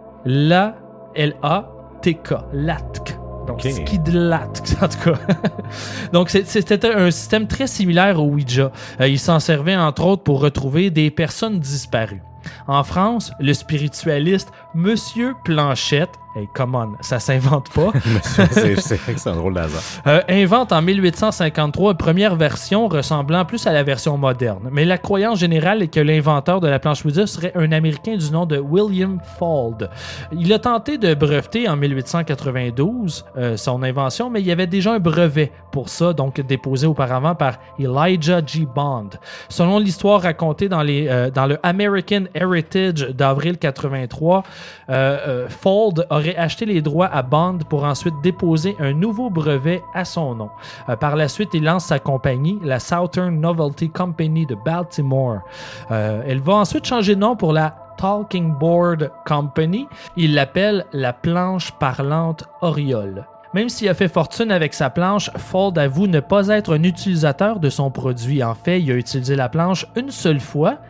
L-A-T-K, Latk. Donc, Skidlatk, en tout cas. Donc, c'était un système très similaire au Ouija. Il s'en servait, entre autres, pour retrouver des personnes disparues. En France, le spiritualiste Monsieur Planchette, hey, come on, ça s'invente pas. c'est un drôle d'hasard. Invente en 1853 une première version ressemblant plus à la version moderne. Mais la croyance générale est que l'inventeur de la planche Ouija serait un Américain du nom de William Fuld. Il a tenté de breveter en 1892 son invention, mais il y avait déjà un brevet pour ça, donc déposé auparavant par Elijah G. Bond. Selon l'histoire racontée dans le American Heritage d'avril 83, Fuld aurait acheté les droits à Bond pour ensuite déposer un nouveau brevet à son nom. Par la suite, il lance sa compagnie, la Southern Novelty Company de Baltimore. Elle va ensuite changer de nom pour la Talking Board Company. Il l'appelle la planche parlante Oriole. Même s'il a fait fortune avec sa planche, Fuld avoue ne pas être un utilisateur de son produit. En fait, il a utilisé la planche une seule fois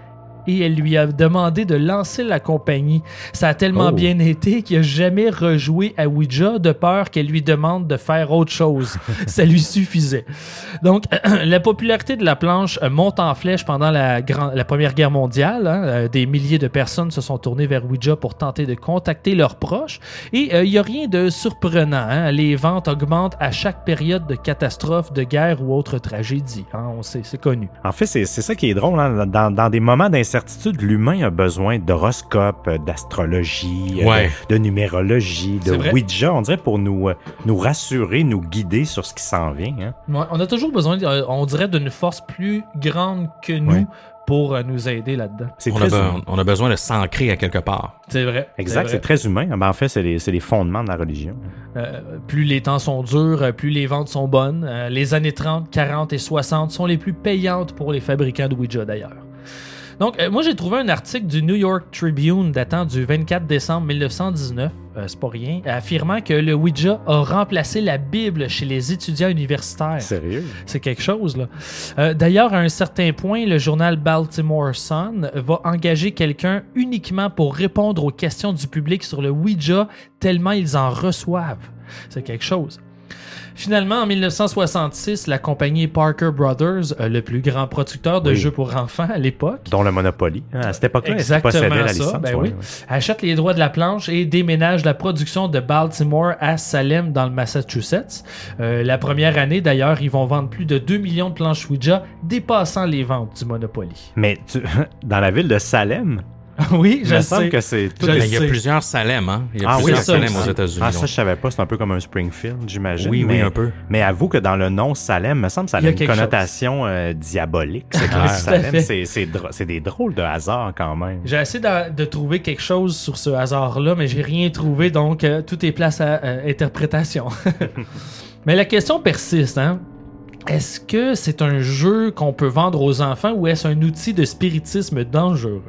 et elle lui a demandé de lancer la compagnie. Ça a tellement bien été qu'il n'a jamais rejoué à Ouija de peur qu'elle lui demande de faire autre chose. Ça lui suffisait. Donc, la popularité de la planche monte en flèche pendant la Première Guerre mondiale. Des milliers de personnes se sont tournées vers Ouija pour tenter de contacter leurs proches. Et il n'y a rien de surprenant. Les ventes augmentent à chaque période de catastrophe, de guerre ou autre tragédie. On sait, c'est connu. En fait, c'est ça qui est drôle. Dans des moments d'incertitude, l'humain a besoin d'horoscopes, d'astrologie, de numérologie, de Ouija, on dirait, pour nous rassurer, nous guider sur ce qui s'en vient. Ouais, on a toujours besoin, on dirait, d'une force plus grande que nous pour nous aider là-dedans. On a besoin de s'ancrer à quelque part. C'est vrai. Exact, c'est très humain. En fait, c'est les fondements de la religion. Plus les temps sont durs, plus les ventes sont bonnes. Les années 30, 40 et 60 sont les plus payantes pour les fabricants de Ouija, d'ailleurs. Donc, moi, j'ai trouvé un article du New York Tribune datant du 24 décembre 1919, c'est pas rien, affirmant que le Ouija a remplacé la Bible chez les étudiants universitaires. Sérieux? C'est quelque chose, là. D'ailleurs, à un certain point, le journal Baltimore Sun va engager quelqu'un uniquement pour répondre aux questions du public sur le Ouija, tellement ils en reçoivent. C'est quelque chose. Finalement, en 1966, la compagnie Parker Brothers, le plus grand producteur de jeux pour enfants à l'époque, dont le Monopoly, à cette époque-là, elle possédait la licence. Achète les droits de la planche et déménage la production de Baltimore à Salem, dans le Massachusetts. La première année, d'ailleurs, ils vont vendre plus de 2 millions de planches Ouija, dépassant les ventes du Monopoly. Mais dans la ville de Salem... Oui, je sais. Il me semble que c'est tout. Il y a plusieurs Salem, hein? Il y a plusieurs Salem aux États-Unis. Ça, je savais pas. C'est un peu comme un Springfield, j'imagine. Oui, un peu. Mais avoue que dans le nom Salem, il me semble que ça a une connotation diabolique. C'est clair. Salem, c'est des drôles de hasard quand même. J'ai essayé de trouver quelque chose sur ce hasard-là, mais j'ai rien trouvé, donc tout est place à interprétation. Mais la question persiste, hein? Est-ce que c'est un jeu qu'on peut vendre aux enfants ou est-ce un outil de spiritisme dangereux?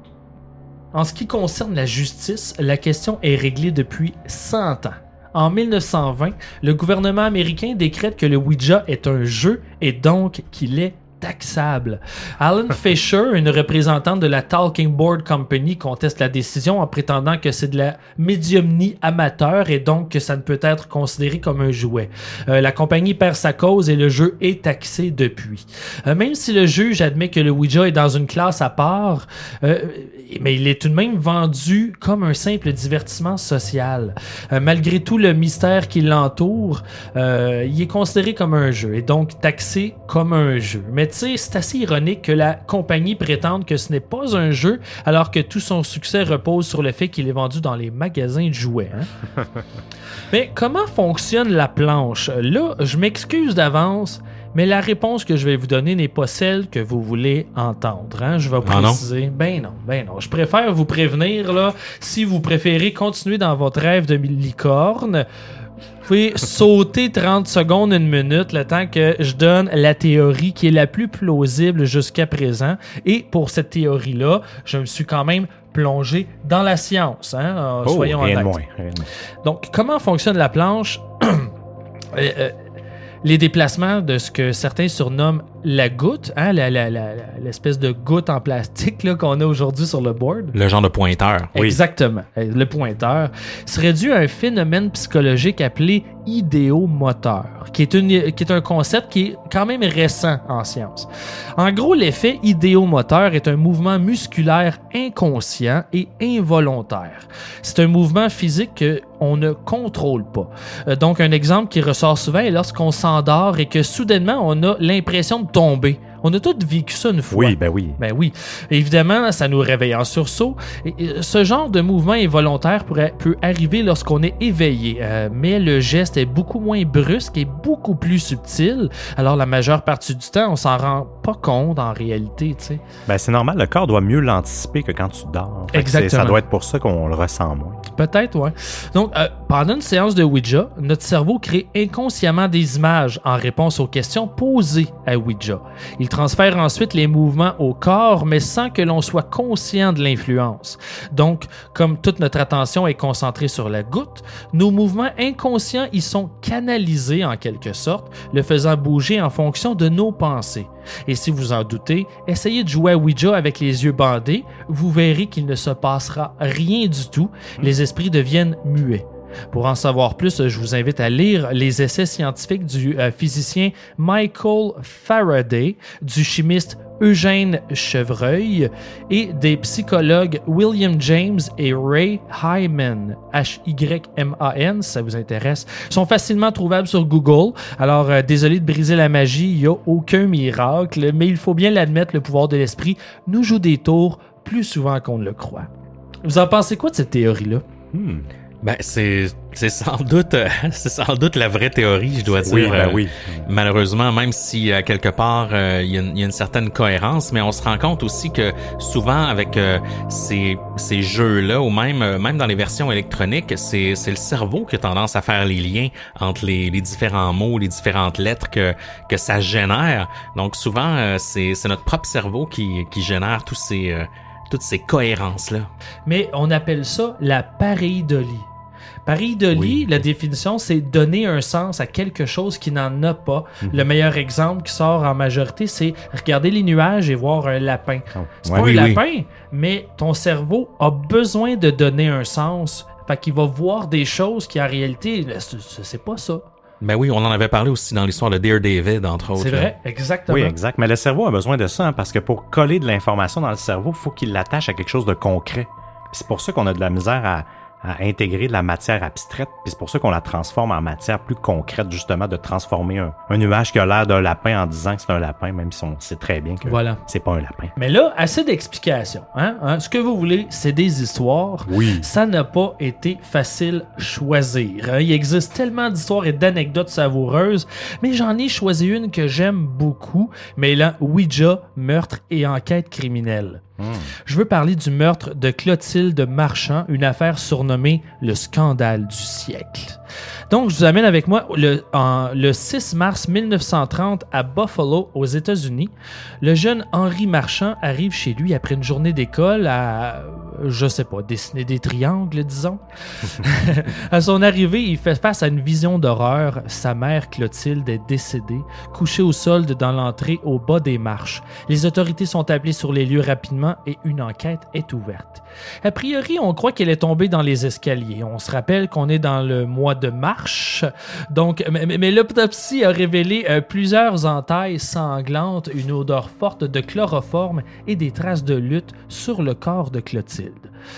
En ce qui concerne la justice, la question est réglée depuis 100 ans. En 1920, le gouvernement américain décrète que le Ouija est un jeu et donc qu'il est taxable. Alan Fisher, une représentante de la Talking Board Company, conteste la décision en prétendant que c'est de la médiumnie amateur et donc que ça ne peut être considéré comme un jouet. La compagnie perd sa cause et le jeu est taxé depuis. Même si le juge admet que le Ouija est dans une classe à part, mais il est tout de même vendu comme un simple divertissement social. Malgré tout le mystère qui l'entoure, il est considéré comme un jeu et donc taxé comme un jeu. Mais tu sais, c'est assez ironique que la compagnie prétende que ce n'est pas un jeu alors que tout son succès repose sur le fait qu'il est vendu dans les magasins de jouets. Hein? Mais comment fonctionne la planche? Là, je m'excuse d'avance, mais la réponse que je vais vous donner n'est pas celle que vous voulez entendre. Hein? Je vais préciser. Ben non. Je préfère vous prévenir, là, si vous préférez continuer dans votre rêve de licorne, vous pouvez sauter 30 secondes, 1 minute, le temps que je donne la théorie qui est la plus plausible jusqu'à présent. Et pour cette théorie-là, je me suis quand même plongé dans la science. Hein? Soyons honnêtes. Rien de moins. Donc, comment fonctionne la planche? Les déplacements de ce que certains surnomment la goutte, hein, l'espèce de goutte en plastique là, qu'on a aujourd'hui sur le board. Le genre de pointeur. Exactement. Oui. Le pointeur serait dû à un phénomène psychologique appelé idéomoteur, qui est un concept qui est quand même récent en science. En gros, l'effet idéomoteur est un mouvement musculaire inconscient et involontaire. C'est un mouvement physique qu'on ne contrôle pas. Donc, un exemple qui ressort souvent est lorsqu'on s'endort et que soudainement, on a l'impression de tomber. On a tous vécu ça une fois. Oui, ben oui. Ben oui. Évidemment, ça nous réveille en sursaut. Et ce genre de mouvement involontaire peut arriver lorsqu'on est éveillé, mais le geste est beaucoup moins brusque et beaucoup plus subtil. Alors, la majeure partie du temps, on s'en rend pas compte en réalité, tu sais. Ben, c'est normal, le corps doit mieux l'anticiper que quand tu dors. Exactement. Ça doit être pour ça qu'on le ressent moins. Peut-être, oui. Donc, pendant une séance de Ouija, notre cerveau crée inconsciemment des images en réponse aux questions posées à Ouija. Il transfère ensuite les mouvements au corps, mais sans que l'on soit conscient de l'influence. Donc, comme toute notre attention est concentrée sur la goutte, nos mouvements inconscients y sont canalisés en quelque sorte, le faisant bouger en fonction de nos pensées. Et si vous en doutez, essayez de jouer à Ouija avec les yeux bandés, vous verrez qu'il ne se passera rien du tout, les esprits deviennent muets. Pour en savoir plus, je vous invite à lire les essais scientifiques du physicien Michael Faraday, du chimiste Eugène Chevreuil et des psychologues William James et Ray Hyman, Hyman, si ça vous intéresse, sont facilement trouvables sur Google. Alors, désolé de briser la magie, il n'y a aucun miracle, mais il faut bien l'admettre, le pouvoir de l'esprit nous joue des tours plus souvent qu'on ne le croit. Vous en pensez quoi de cette théorie-là? Ben, c'est sans doute la vraie théorie, je dois dire. Oui. Malheureusement, même si quelque part il y a une certaine cohérence, mais on se rend compte aussi que souvent avec ces jeux-là, ou même dans les versions électroniques, c'est le cerveau qui a tendance à faire les liens entre les différents mots, les différentes lettres que ça génère. Donc souvent, c'est notre propre cerveau qui génère toutes ces cohérences-là. Mais on appelle ça la pareidolie. Pareidolie, la définition, c'est donner un sens à quelque chose qui n'en a pas. Le meilleur exemple qui sort en majorité, c'est regarder les nuages et voir un lapin. C'est pas un lapin, mais ton cerveau a besoin de donner un sens. Fait qu'il va voir des choses qui, en réalité, c'est pas ça. Ben oui, on en avait parlé aussi dans l'histoire de Daredevil, entre autres. C'est vrai, exactement. Oui, exact. Mais le cerveau a besoin de ça, parce que pour coller de l'information dans le cerveau, il faut qu'il l'attache à quelque chose de concret. Puis c'est pour ça qu'on a de la misère à intégrer de la matière abstraite, puis c'est pour ça qu'on la transforme en matière plus concrète, justement, de transformer un nuage qui a l'air d'un lapin en disant que c'est un lapin, même si on sait très bien que c'est pas un lapin. Mais là, assez d'explications. Ce que vous voulez, c'est des histoires. Oui. Ça n'a pas été facile choisir. Il existe tellement d'histoires et d'anecdotes savoureuses, mais j'en ai choisi une que j'aime beaucoup, mêlant Ouija, meurtre et enquête criminelle. Je veux parler du meurtre de Clotilde Marchand, une affaire surnommée le scandale du siècle. Donc, je vous amène avec moi le 6 mars 1930 à Buffalo, aux États-Unis. Le jeune Henri Marchand arrive chez lui après une journée d'école à, je sais pas, dessiner des triangles, disons. À son arrivée, il fait face à une vision d'horreur. Sa mère, Clotilde, est décédée, couchée au sol dans l'entrée au bas des marches. Les autorités sont appelées sur les lieux rapidement et une enquête est ouverte. A priori, on croit qu'elle est tombée dans les escaliers. On se rappelle qu'on est dans le mois de mars. Donc, mais l'autopsie a révélé plusieurs entailles sanglantes, une odeur forte de chloroforme et des traces de lutte sur le corps de Clotilde.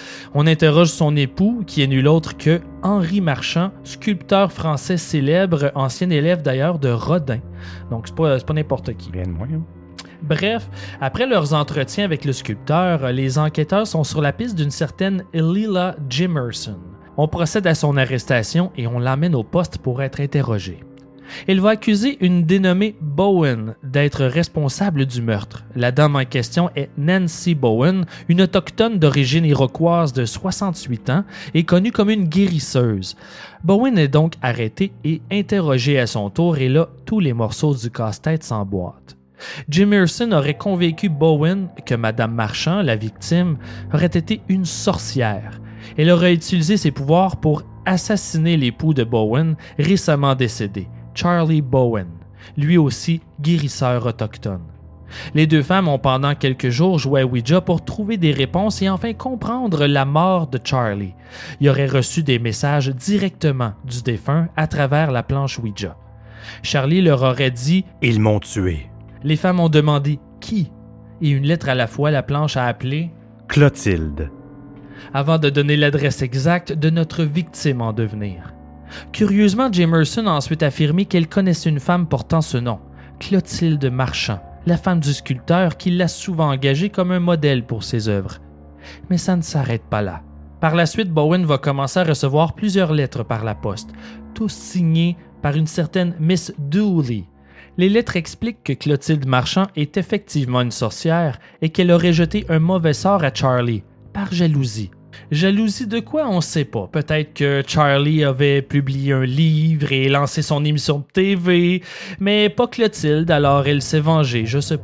On interroge son époux, qui est nul autre que Henri Marchand, sculpteur français célèbre, ancien élève d'ailleurs de Rodin. Donc, c'est pas n'importe qui. Rien de moins, hein? Bref, après leurs entretiens avec le sculpteur, les enquêteurs sont sur la piste d'une certaine Lila Jimerson. On procède à son arrestation et on l'emmène au poste pour être interrogé. Il va accuser une dénommée Bowen d'être responsable du meurtre. La dame en question est Nancy Bowen, une autochtone d'origine iroquoise de 68 ans et connue comme une guérisseuse. Bowen est donc arrêtée et interrogée à son tour et là, tous les morceaux du casse-tête s'emboîtent. Jimerson aurait convaincu Bowen que Madame Marchand, la victime, aurait été une sorcière. Elle aurait utilisé ses pouvoirs pour assassiner l'époux de Bowen, récemment décédé, Charlie Bowen, lui aussi guérisseur autochtone. Les deux femmes ont pendant quelques jours joué à Ouija pour trouver des réponses et enfin comprendre la mort de Charlie. Il aurait reçu des messages directement du défunt à travers la planche Ouija. Charlie leur aurait dit « Ils m'ont tué ». Les femmes ont demandé « Qui ?» et une lettre à la fois, la planche a appelé « Clotilde » avant de donner l'adresse exacte de notre victime en devenir. Curieusement, Jimerson a ensuite affirmé qu'elle connaissait une femme portant ce nom, Clotilde Marchand, la femme du sculpteur qui l'a souvent engagée comme un modèle pour ses œuvres. Mais ça ne s'arrête pas là. Par la suite, Bowen va commencer à recevoir plusieurs lettres par la poste, tous signées par une certaine Miss Dooley. Les lettres expliquent que Clotilde Marchand est effectivement une sorcière et qu'elle aurait jeté un mauvais sort à Charlie, par jalousie. Jalousie de quoi, on ne sait pas. Peut-être que Charlie avait publié un livre et lancé son émission de TV, mais pas Clotilde, alors elle s'est vengée, je sais pas.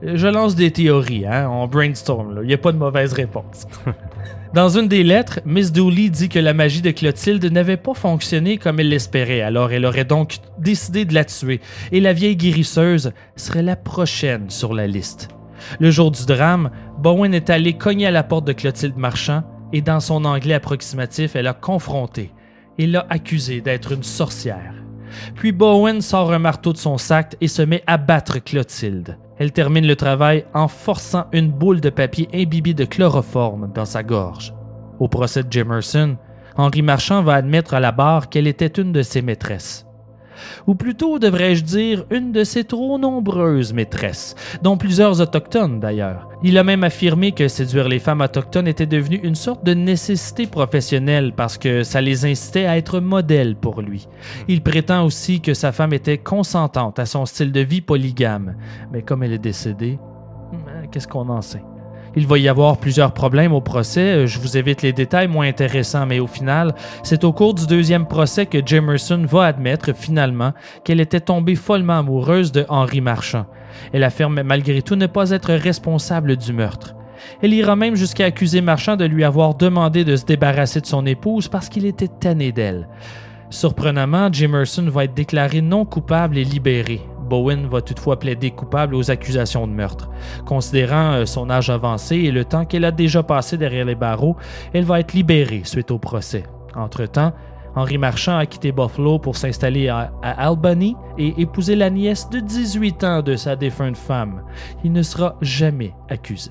Je lance des théories, hein? On brainstorm, il n'y a pas de mauvaise réponse. Dans une des lettres, Miss Dooley dit que la magie de Clotilde n'avait pas fonctionné comme elle l'espérait, alors elle aurait donc décidé de la tuer, et la vieille guérisseuse serait la prochaine sur la liste. Le jour du drame, Bowen est allé cogner à la porte de Clotilde Marchand, et dans son anglais approximatif, elle a confronté et l'a accusée d'être une sorcière. Puis Bowen sort un marteau de son sac et se met à battre Clotilde. Elle termine le travail en forçant une boule de papier imbibée de chloroforme dans sa gorge. Au procès de Jamerson, Henri Marchand va admettre à la barre qu'elle était une de ses maîtresses. Ou plutôt, devrais-je dire, une de ses trop nombreuses maîtresses, dont plusieurs autochtones d'ailleurs. Il a même affirmé que séduire les femmes autochtones était devenu une sorte de nécessité professionnelle parce que ça les incitait à être modèles pour lui. Il prétend aussi que sa femme était consentante à son style de vie polygame, mais comme elle est décédée, qu'est-ce qu'on en sait? Il va y avoir plusieurs problèmes au procès, je vous évite les détails moins intéressants, mais au final, c'est au cours du deuxième procès que Jamerson va admettre finalement qu'elle était tombée follement amoureuse de Henri Marchand. Elle affirme malgré tout ne pas être responsable du meurtre. Elle ira même jusqu'à accuser Marchand de lui avoir demandé de se débarrasser de son épouse parce qu'il était tanné d'elle. Surprenamment, Jamerson va être déclaré non coupable et libéré. Bowen va toutefois plaider coupable aux accusations de meurtre. Considérant son âge avancé et le temps qu'elle a déjà passé derrière les barreaux, elle va être libérée suite au procès. Entre-temps, Henri Marchand a quitté Buffalo pour s'installer à Albany et épouser la nièce de 18 ans de sa défunte femme. Il ne sera jamais accusé.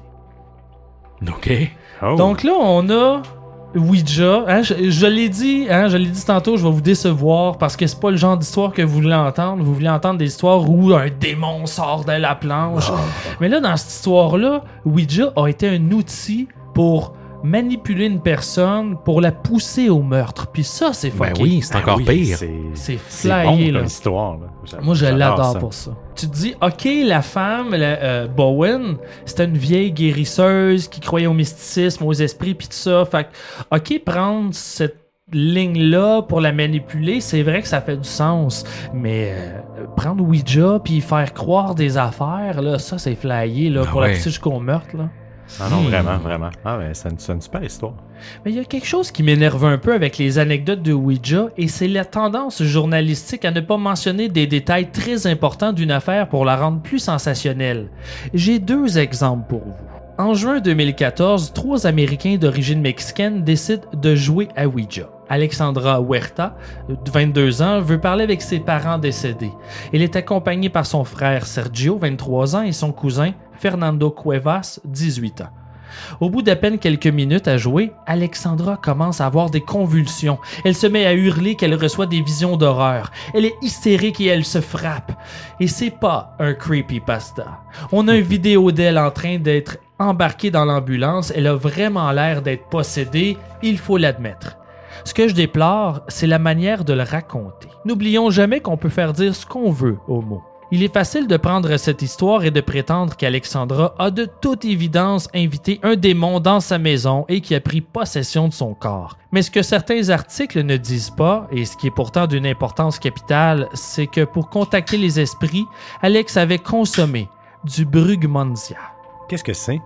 OK. Oh. Donc là, on a Ouija, hein, je l'ai dit tantôt, je vais vous décevoir parce que c'est pas le genre d'histoire que vous voulez entendre. Vous voulez entendre des histoires où un démon sort de la planche. Oh. Mais là, dans cette histoire-là, Ouija a été un outil pour manipuler une personne, pour la pousser au meurtre. Puis ça, c'est fucké. Ben oui, c'est encore pire. C'est flyé, bon, là. Histoire, là. Moi, je l'adore pour ça. Tu te dis, OK, la femme, Bowen, c'était une vieille guérisseuse qui croyait au mysticisme, aux esprits, puis tout ça. Fait que, OK, prendre cette ligne-là pour la manipuler, c'est vrai que ça fait du sens. Mais prendre Ouija puis faire croire des affaires, là, ça, c'est flyé, là, pour la pousser jusqu'au meurtre, là. Ah non, vraiment. Ah ouais, c'est une super histoire. Mais il y a quelque chose qui m'énerve un peu avec les anecdotes de Ouija, et c'est la tendance journalistique à ne pas mentionner des détails très importants d'une affaire pour la rendre plus sensationnelle. J'ai 2 exemples pour vous. En juin 2014, 3 Américains d'origine mexicaine décident de jouer à Ouija. Alexandra Huerta, de 22 ans, veut parler avec ses parents décédés. Elle est accompagnée par son frère Sergio, 23 ans, et son cousin Fernando Cuevas, 18 ans. Au bout d'à peine quelques minutes à jouer, Alexandra commence à avoir des convulsions. Elle se met à hurler qu'elle reçoit des visions d'horreur. Elle est hystérique et elle se frappe. Et c'est pas un creepypasta. On a une vidéo d'elle en train d'être embarquée dans l'ambulance. Elle a vraiment l'air d'être possédée, il faut l'admettre. Ce que je déplore, c'est la manière de le raconter. N'oublions jamais qu'on peut faire dire ce qu'on veut aux mots. Il est facile de prendre cette histoire et de prétendre qu'Alexandra a de toute évidence invité un démon dans sa maison et qui a pris possession de son corps. Mais ce que certains articles ne disent pas, et ce qui est pourtant d'une importance capitale, c'est que pour contacter les esprits, Alex avait consommé du Brugmansia. Qu'est-ce que c'est?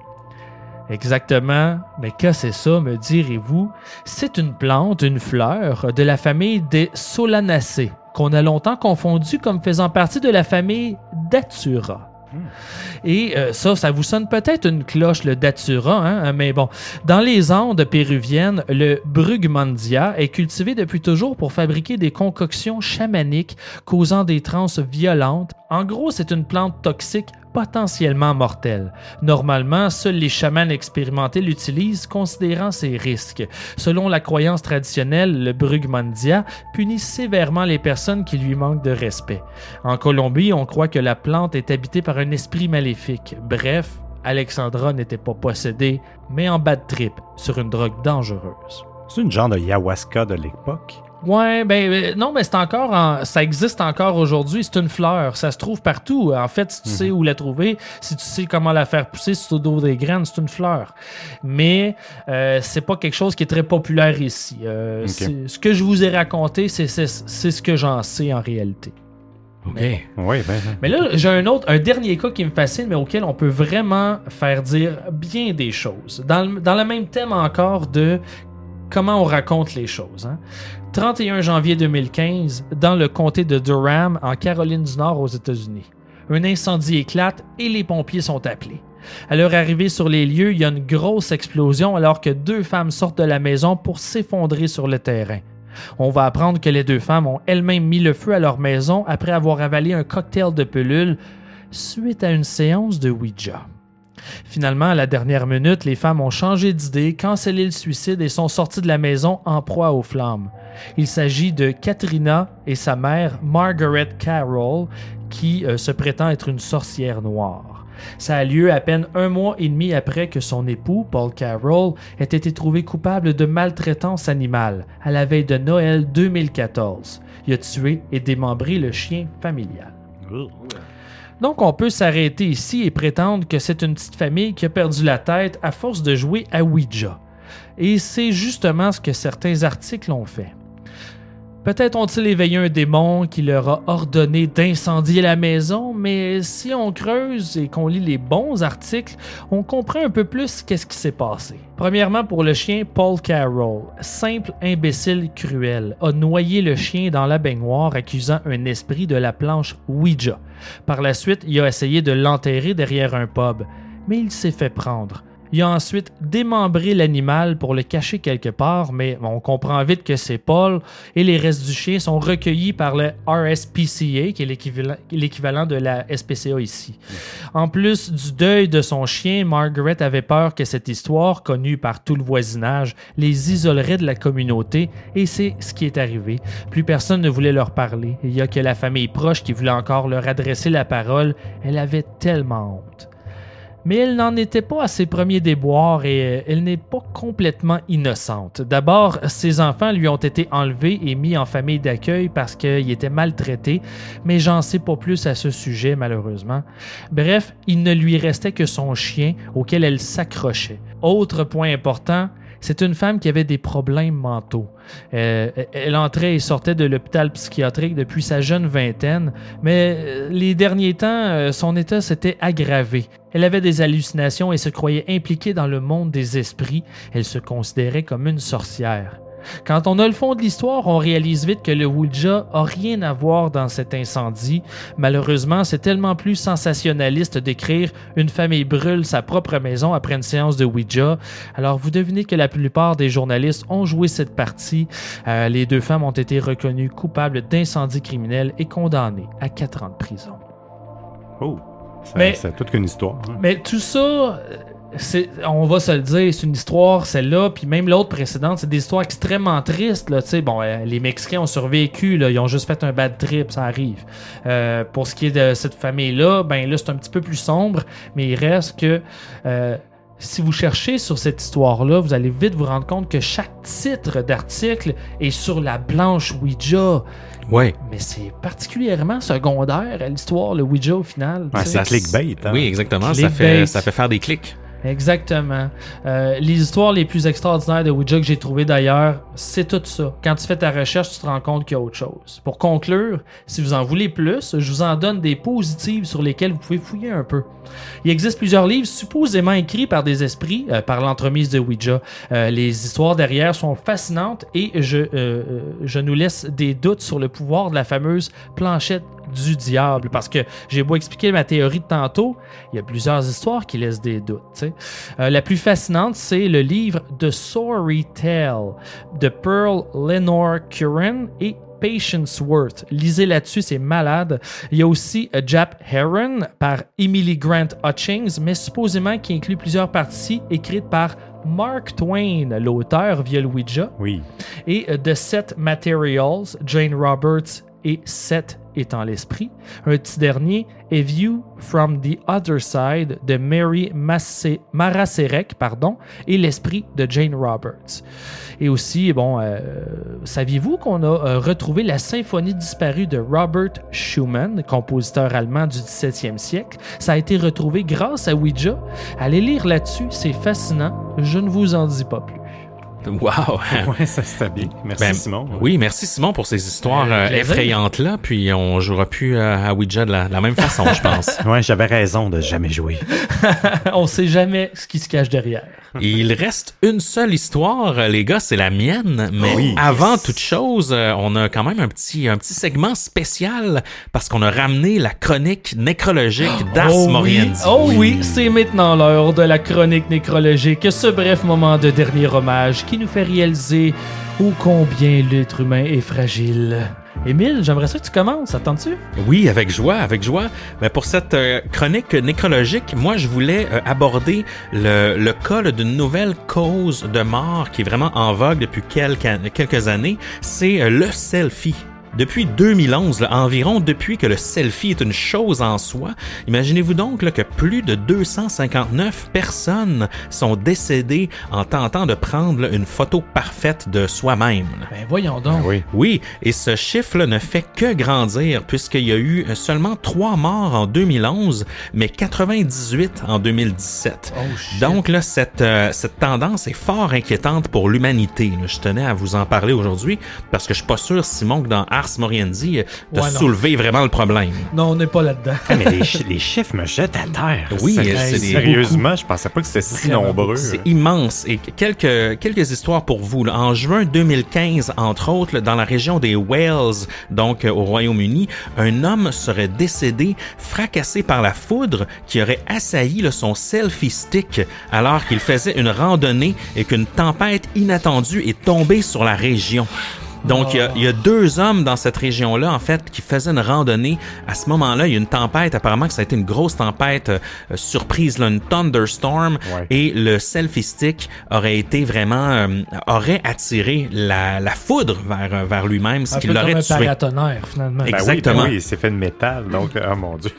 Exactement, mais que c'est ça, me direz-vous? C'est une plante, une fleur de la famille des Solanacées, qu'on a longtemps confondu comme faisant partie de la famille Datura. Et ça vous sonne peut-être une cloche, le Datura, hein? Mais bon, dans les Andes péruviennes, le Brugmansia est cultivé depuis toujours pour fabriquer des concoctions chamaniques causant des transes violentes. En gros, c'est une plante toxique potentiellement mortelle. Normalement, seuls les chamans expérimentés l'utilisent, considérant ses risques. Selon la croyance traditionnelle, le Brugmansia punit sévèrement les personnes qui lui manquent de respect. En Colombie, on croit que la plante est habitée par un esprit maléfique. Bref, Alexandra n'était pas possédée, mais en bad trip sur une drogue dangereuse. C'est une genre de ayahuasca de l'époque? Ouais, non, mais c'est encore ça existe encore aujourd'hui. C'est une fleur, ça se trouve partout. En fait, si tu sais où la trouver, si tu sais comment la faire pousser, si tu dois des graines, c'est une fleur. Mais c'est pas quelque chose qui est très populaire ici. Ce que je vous ai raconté, c'est ce que j'en sais en réalité. OK. Oui, mais là, j'ai un dernier cas qui me fascine, mais auquel on peut vraiment faire dire bien des choses. Dans le même thème encore de comment on raconte les choses. 31 janvier 2015, dans le comté de Durham, en Caroline du Nord, aux États-Unis. Un incendie éclate et les pompiers sont appelés. À leur arrivée sur les lieux, il y a une grosse explosion alors que 2 femmes sortent de la maison pour s'effondrer sur le terrain. On va apprendre que les 2 femmes ont elles-mêmes mis le feu à leur maison après avoir avalé un cocktail de pilules suite à une séance de Ouija. Finalement, à la dernière minute, les femmes ont changé d'idée, cancellé le suicide et sont sorties de la maison en proie aux flammes. Il s'agit de Katrina et sa mère, Margaret Carroll, qui se prétend être une sorcière noire. Ça a lieu à peine 1 mois et demi après que son époux, Paul Carroll, ait été trouvé coupable de maltraitance animale à la veille de Noël 2014. Il a tué et démembré le chien familial. Donc, on peut s'arrêter ici et prétendre que c'est une petite famille qui a perdu la tête à force de jouer à Ouija. Et c'est justement ce que certains articles ont fait. Peut-être ont-ils éveillé un démon qui leur a ordonné d'incendier la maison, mais si on creuse et qu'on lit les bons articles, on comprend un peu plus qu'est-ce qui s'est passé. Premièrement, pour le chien, Paul Carroll, simple imbécile cruel, a noyé le chien dans la baignoire accusant un esprit de la planche Ouija. Par la suite, il a essayé de l'enterrer derrière un pub, mais il s'est fait prendre. Il a ensuite démembré l'animal pour le cacher quelque part, mais on comprend vite que c'est Paul et les restes du chien sont recueillis par le RSPCA, qui est l'équivalent de la SPCA ici. En plus du deuil de son chien, Margaret avait peur que cette histoire, connue par tout le voisinage, les isolerait de la communauté et c'est ce qui est arrivé. Plus personne ne voulait leur parler. Il y a que la famille proche qui voulait encore leur adresser la parole. Elle avait tellement honte. Mais elle n'en était pas à ses premiers déboires et elle n'est pas complètement innocente. D'abord, ses enfants lui ont été enlevés et mis en famille d'accueil parce qu'il était maltraité, mais j'en sais pas plus à ce sujet malheureusement. Bref, il ne lui restait que son chien auquel elle s'accrochait. Autre point important, c'est une femme qui avait des problèmes mentaux. Elle entrait et sortait de l'hôpital psychiatrique depuis sa jeune vingtaine, mais les derniers temps, son état s'était aggravé. Elle avait des hallucinations et se croyait impliquée dans le monde des esprits. Elle se considérait comme une sorcière. Quand on a le fond de l'histoire, on réalise vite que le Ouija a rien à voir dans cet incendie. Malheureusement, c'est tellement plus sensationnaliste d'écrire « Une famille brûle sa propre maison après une séance de Ouija ». Alors, vous devinez que la plupart des journalistes ont joué cette partie. Les 2 femmes ont été reconnues coupables d'incendie criminel et condamnées à 4 ans de prison. Oh, c'est toute une histoire. Hein. Mais tout ça... on va se le dire, c'est une histoire, celle-là, puis même l'autre précédente, c'est des histoires extrêmement tristes. Là, bon, les Mexicains ont survécu, là, ils ont juste fait un bad trip, ça arrive. Pour ce qui est de cette famille-là, ben là, c'est un petit peu plus sombre, mais il reste que si vous cherchez sur cette histoire-là, vous allez vite vous rendre compte que chaque titre d'article est sur la planche Ouija. Ouais. Mais c'est particulièrement secondaire à l'histoire, le Ouija, au final. Ouais, c'est un clickbait. Hein? Oui, exactement. Ça fait faire des clics. Exactement. Les histoires les plus extraordinaires de Ouija que j'ai trouvées d'ailleurs, c'est tout ça. Quand tu fais ta recherche, tu te rends compte qu'il y a autre chose. Pour conclure, si vous en voulez plus, je vous en donne des positives sur lesquelles vous pouvez fouiller un peu. Il existe plusieurs livres supposément écrits par des esprits, par l'entremise de Ouija. Les histoires derrière sont fascinantes et je nous laisse des doutes sur le pouvoir de la fameuse planchette du diable, parce que j'ai beau expliquer ma théorie de tantôt, il y a plusieurs histoires qui laissent des doutes. La plus fascinante, c'est le livre The Sorry Tale de Pearl Lenore Curran et Patience Worth. Lisez là-dessus, c'est malade. Il y a aussi Jap Heron par Emily Grant Hutchings, mais supposément qui inclut plusieurs parties écrites par Mark Twain, l'auteur via le Ouija. Oui. Et The Set Materials, Jane Roberts et Set étant l'esprit. Un petit dernier, A View from the Other Side de Mary Maracerek, et l'esprit de Jane Roberts. Et aussi, saviez-vous qu'on a retrouvé la symphonie disparue de Robert Schumann, compositeur allemand du 17e siècle? Ça a été retrouvé grâce à Ouija. Allez lire là-dessus, c'est fascinant. Je ne vous en dis pas plus. Wow! Ouais, ça c'était bien. Merci Simon. Oui, merci Simon pour ces histoires effrayantes-là. Puis on jouera plus à Ouija de la même façon, je pense. Ouais, j'avais raison de jamais jouer. On sait jamais ce qui se cache derrière. Il reste une seule histoire, les gars, c'est la mienne. Mais avant toute chose, on a quand même un petit segment spécial parce qu'on a ramené la chronique nécrologique d'Ars Moriendi. Oui, c'est maintenant l'heure de la chronique nécrologique, ce bref moment de dernier hommage qui nous fait réaliser ô combien l'être humain est fragile. Émile, j'aimerais ça que tu commences, attends-tu? Oui, avec joie. Mais pour cette chronique nécrologique, moi, je voulais aborder le cas d'une nouvelle cause de mort qui est vraiment en vogue depuis quelques années. C'est le selfie. Depuis 2011, environ depuis que le selfie est une chose en soi, imaginez-vous donc que plus de 259 personnes sont décédées en tentant de prendre une photo parfaite de soi-même. Ben voyons donc. Oui, et ce chiffre ne fait que grandir puisqu'il y a eu seulement 3 morts en 2011, mais 98 en 2017. Donc là, cette tendance est fort inquiétante pour l'humanité. Je tenais à vous en parler aujourd'hui parce que je suis pas sûr, Simon, que dans Ars Moriendi de soulever vraiment le problème. Non, on n'est pas là-dedans. Mais les chiffres me jettent à terre. Oui, sérieusement, je pensais pas que c'était si nombreux. C'est immense. Et quelques histoires pour vous. Là. En juin 2015, entre autres, dans la région des Wales, donc au Royaume-Uni, un homme serait décédé fracassé par la foudre qui aurait assailli son selfie stick alors qu'il faisait une randonnée et qu'une tempête inattendue est tombée sur la région. Donc, il y a 2 hommes dans cette région-là, en fait, qui faisaient une randonnée. À ce moment-là, il y a une tempête. Apparemment que ça a été une grosse tempête surprise, là, une thunderstorm. Ouais. Et le selfie stick aurait été vraiment... aurait attiré la foudre vers lui-même, ce qui l'aurait tué. Un paratonnerre, finalement. Exactement. Oui, il s'est fait de métal. Donc, oh mon Dieu.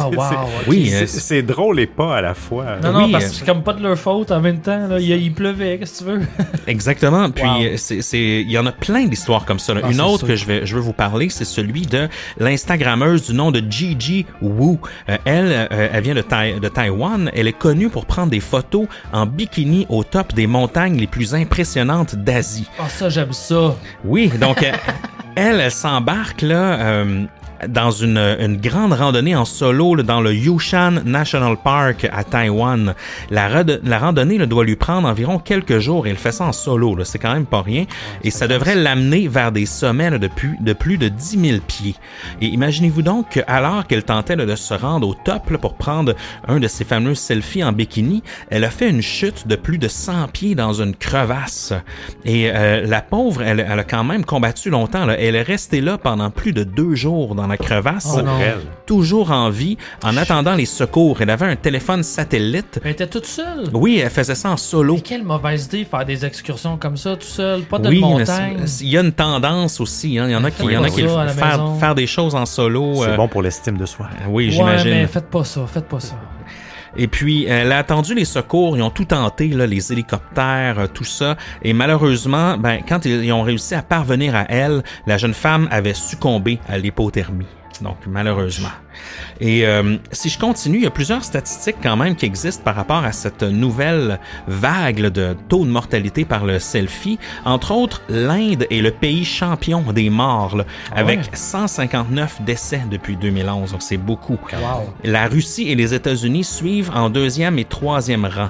C'est drôle et pas à la fois. Non, parce que c'est comme pas de leur faute en même temps. Là, il pleuvait, qu'est-ce que tu veux? Exactement. Puis, il y en a plein d'histoires comme ça. Une autre que je veux vous parler, c'est celui de l'Instagrammeuse du nom de Gigi Wu. Elle vient de Taïwan. Elle est connue pour prendre des photos en bikini au top des montagnes les plus impressionnantes d'Asie. Ça, j'aime ça. Oui, donc elle s'embarque là... dans une grande randonnée en solo là, dans le Yushan National Park à Taïwan. La randonnée là, doit lui prendre environ quelques jours et elle fait ça en solo. Là, c'est quand même pas rien. Et ça devrait l'amener vers des sommets là, de plus de 10 000 pieds. Et imaginez-vous donc qu'alors qu'elle tentait là, de se rendre au top là, pour prendre un de ses fameux selfies en bikini, elle a fait une chute de plus de 100 pieds dans une crevasse. Et la pauvre, elle a quand même combattu longtemps. Là. Elle est restée là pendant plus de 2 jours dans la crevasse, toujours en vie, en attendant les secours. Elle avait un téléphone satellite. Elle était toute seule? Oui, elle faisait ça en solo. Mais quelle mauvaise idée, faire des excursions comme ça, tout seul, pas de montagne. Il y a une tendance aussi, hein. Il y en a qui faire des choses en solo. C'est bon pour l'estime de soi. Oui, j'imagine. Mais faites pas ça. Et puis, elle a attendu les secours, ils ont tout tenté, là, les hélicoptères, tout ça. Et malheureusement, quand ils ont réussi à parvenir à elle, la jeune femme avait succombé à l'hypothermie. Donc, malheureusement. Et si je continue, il y a plusieurs statistiques quand même qui existent par rapport à cette nouvelle vague là, de taux de mortalité par le selfie. Entre autres, l'Inde est le pays champion des morts, là, avec 159 décès depuis 2011. Donc, c'est beaucoup. Wow. La Russie et les États-Unis suivent en 2e et 3e rang.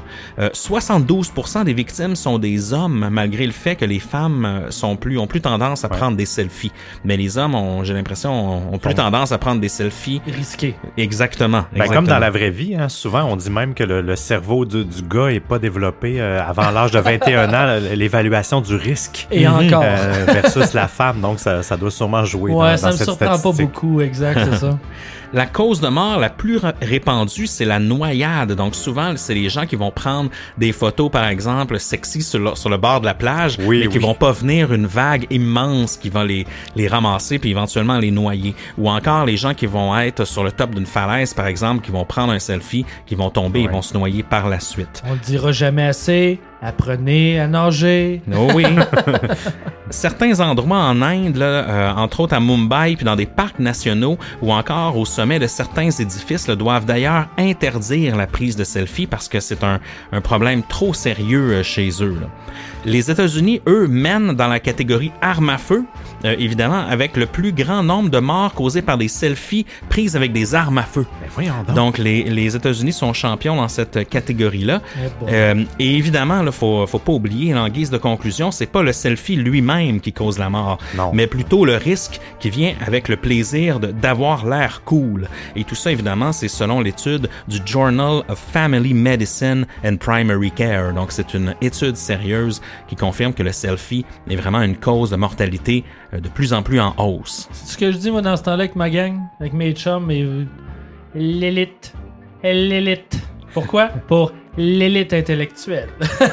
72% des victimes sont des hommes, malgré le fait que les femmes ont plus tendance à prendre des selfies. Mais les hommes, j'ai l'impression, ont plus tendance à prendre des selfies. Risqué. Exactement. Comme dans la vraie vie, hein, souvent on dit même que le cerveau du gars est pas développé avant l'âge de 21 ans, l'évaluation du risque. Et encore. Versus la femme, donc ça doit sûrement jouer dans ça cette me surprend statistique. pas beaucoup, exact, c'est ça. La cause de mort la plus répandue, c'est la noyade. Donc souvent, c'est les gens qui vont prendre des photos, par exemple, sexy sur le bord de la plage, mais qui vont pas venir une vague immense qui va les ramasser puis éventuellement les noyer. Ou encore les gens qui vont être sur le top d'une falaise, par exemple, qui vont prendre un selfie, qui vont tomber et vont se noyer par la suite. On le dira jamais assez. Apprenez à nager. Oh oui. Certains endroits en Inde, là, entre autres à Mumbai, puis dans des parcs nationaux ou encore au sommet de certains édifices, là, doivent d'ailleurs interdire la prise de selfie parce que c'est un problème trop sérieux chez eux. Là. Les États-Unis, eux, mènent dans la catégorie armes à feu, évidemment, avec le plus grand nombre de morts causées par des selfies prises avec des armes à feu. Ben voyons donc. Donc, les États-Unis sont champions dans cette catégorie-là. Et évidemment, il faut pas oublier, en guise de conclusion, c'est pas le selfie lui-même qui cause la mort, mais plutôt le risque qui vient avec le plaisir d'avoir l'air cool. Et tout ça, évidemment, c'est selon l'étude du Journal of Family Medicine and Primary Care. Donc, c'est une étude sérieuse qui confirme que le selfie est vraiment une cause de mortalité de plus en plus en hausse. C'est ce que je dis, moi, dans ce temps-là, avec ma gang, avec mes chums, et l'élite. L'élite. Pourquoi? Pour l'élite intellectuelle.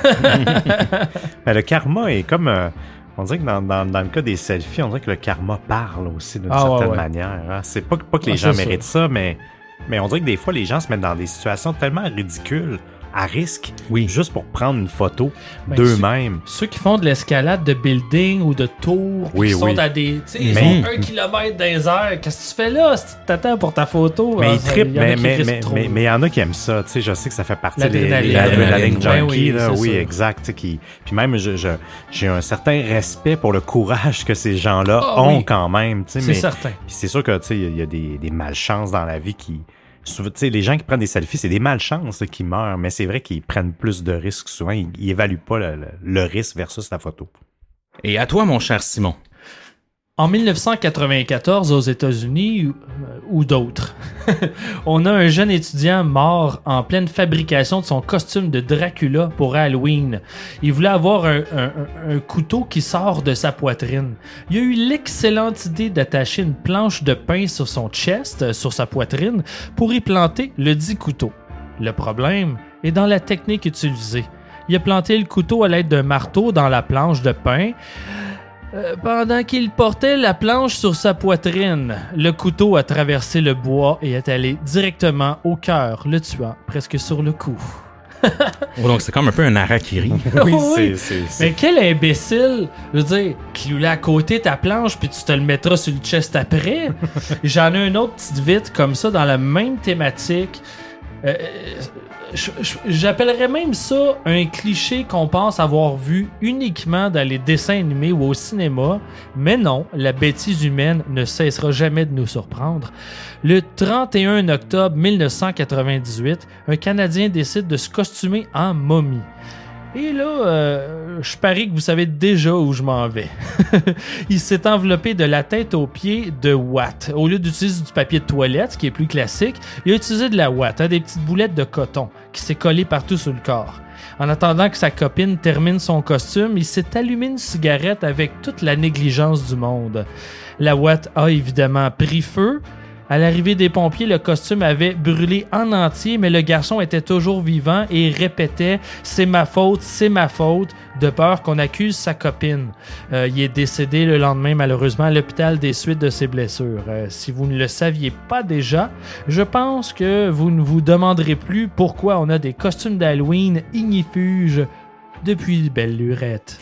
Ben, le karma est comme... on dirait que dans le cas des selfies, on dirait que le karma parle aussi d'une certaine manière. Hein? C'est pas que les gens méritent ça, mais on dirait que des fois, les gens se mettent dans des situations tellement ridicules, à risque, juste pour prendre une photo d'eux-mêmes. Ceux qui font de l'escalade de building ou de tours, qui sont à des... Tu sais, ils sont 1 kilomètre dans les airs. Qu'est-ce que tu fais là si tu t'attends pour ta photo? Mais ils trippent, mais il y en a qui aiment ça. Tu sais, je sais que ça fait partie de l'adrénaline junkie. Oui, exact. Puis même, j'ai un certain respect pour le courage que ces gens-là ont quand même. C'est certain. Puis c'est sûr que il y a des malchances dans la vie qui... les gens qui prennent des selfies, c'est des malchances qui meurent, mais c'est vrai qu'ils prennent plus de risques souvent. Ils évaluent pas le risque versus la photo. Et à toi, mon cher Simon. En 1994, aux États-Unis, ou d'autres, on a un jeune étudiant mort en pleine fabrication de son costume de Dracula pour Halloween. Il voulait avoir un couteau qui sort de sa poitrine. Il a eu l'excellente idée d'attacher une planche de pain sur son chest, sur sa poitrine, pour y planter le dit couteau. Le problème est dans la technique utilisée. Il a planté le couteau à l'aide d'un marteau dans la planche de pain. Pendant qu'il portait la planche sur sa poitrine, le couteau a traversé le bois et est allé directement au cœur, le tuant presque sur le coup. Donc c'est comme un peu un harakiri. Oui, c'est... Mais quel imbécile! Je veux dire, cloue-le à côté ta planche puis tu te le mettras sur le chest après. J'en ai une autre petite vite comme ça dans la même thématique. J'appellerais même ça un cliché qu'on pense avoir vu uniquement dans les dessins animés ou au cinéma, mais non, la bêtise humaine ne cessera jamais de nous surprendre. Le 31 octobre 1998, un Canadien décide de se costumer en momie. Et là, je parie que vous savez déjà où je m'en vais. Il s'est enveloppé de la tête aux pieds de ouate. Au lieu d'utiliser du papier de toilette, ce qui est plus classique, il a utilisé de la ouate, des petites boulettes de coton qui s'est collé partout sur le corps. En attendant que sa copine termine son costume, il s'est allumé une cigarette avec toute la négligence du monde. La ouate a évidemment pris feu. À l'arrivée des pompiers, le costume avait brûlé en entier, mais le garçon était toujours vivant et répétait « C'est ma faute, de peur qu'on accuse sa copine. Il est décédé le lendemain, malheureusement, à l'hôpital des suites de ses blessures. Si vous ne le saviez pas déjà, je pense que vous ne vous demanderez plus pourquoi on a des costumes d'Halloween ignifuges depuis belle lurette.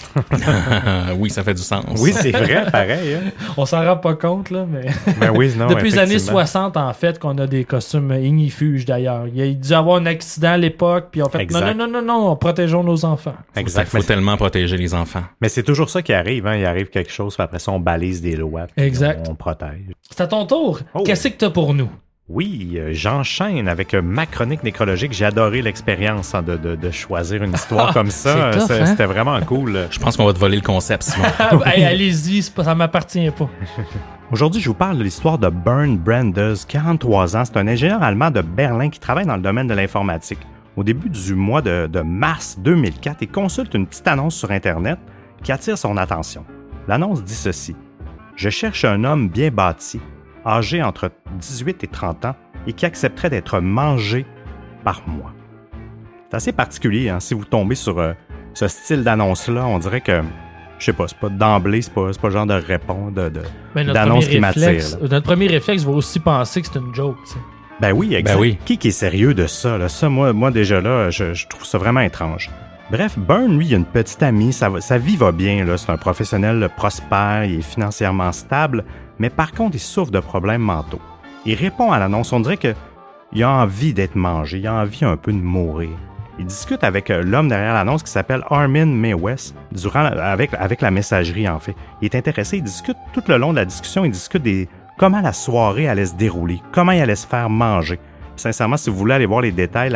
Oui, ça fait du sens. Oui, c'est vrai, pareil. Hein? On s'en rend pas compte, là, mais... Ben oui, non, depuis les années 60, en fait, qu'on a des costumes ignifuges, d'ailleurs. Il y a dû avoir un accident à l'époque, puis on fait non, protégeons nos enfants. Exact. Il faut tellement protéger les enfants. Mais c'est toujours ça qui arrive, hein. Il arrive quelque chose, puis après ça, on balise des lois, puis exact. On protège. C'est à ton tour. Oh. Qu'est-ce que t'as pour nous? Oui, j'enchaîne avec ma chronique nécrologique. J'ai adoré l'expérience de choisir une histoire comme ça. Tough, hein? C'était vraiment cool. Je pense qu'on va te voler le concept, Simon. Hey, allez-y, ça m'appartient pas. Aujourd'hui, je vous parle de l'histoire de Bernd Brandes, 43 ans. C'est un ingénieur allemand de Berlin qui travaille dans le domaine de l'informatique. Au début du mois de mars 2004, il consulte une petite annonce sur Internet qui attire son attention. L'annonce dit ceci. « Je cherche un homme bien bâti, âgé entre 18 et 30 ans et qui accepterait d'être mangé par moi. » C'est assez particulier, hein? Si vous tombez sur ce style d'annonce-là, on dirait que, je sais pas, c'est pas d'emblée, c'est pas le genre de réponse, d'annonce qui m'attire. Notre premier réflexe va aussi penser que c'est une joke, tu sais. Ben oui, exact. Ben oui. Qui est sérieux de ça? Là? Ça, moi déjà là, je trouve ça vraiment étrange. Bref, Byrne, lui, il a une petite amie, sa vie va bien, là. C'est un professionnel prospère, il est financièrement stable, mais par contre, il souffre de problèmes mentaux. Il répond à l'annonce, on dirait qu'il a envie d'être mangé, il a envie un peu de mourir. Il discute avec l'homme derrière l'annonce qui s'appelle Armin Mewes, avec la messagerie, en fait. Il est intéressé, il discute tout le long de la discussion, il discute comment la soirée allait se dérouler, comment il allait se faire manger. Sincèrement, si vous voulez aller voir les détails,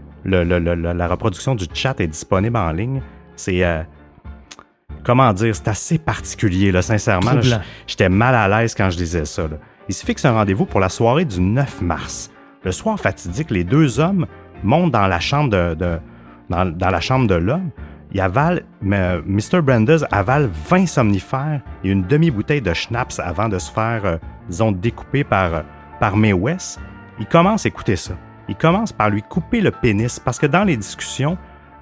la reproduction du chat est disponible en ligne. C'est, comment dire, c'est assez particulier, là, sincèrement. Là, j'étais mal à l'aise quand je disais ça. Là. Il se fixe un rendez-vous pour la soirée du 9 mars. Le soir fatidique, les deux hommes montent dans la chambre dans la chambre de l'homme. Mr. Brandes avale 20 somnifères et une demi-bouteille de schnapps avant de se faire, découper par Mewes. Il commence à écouter ça. Il commence par lui couper le pénis parce que dans les discussions,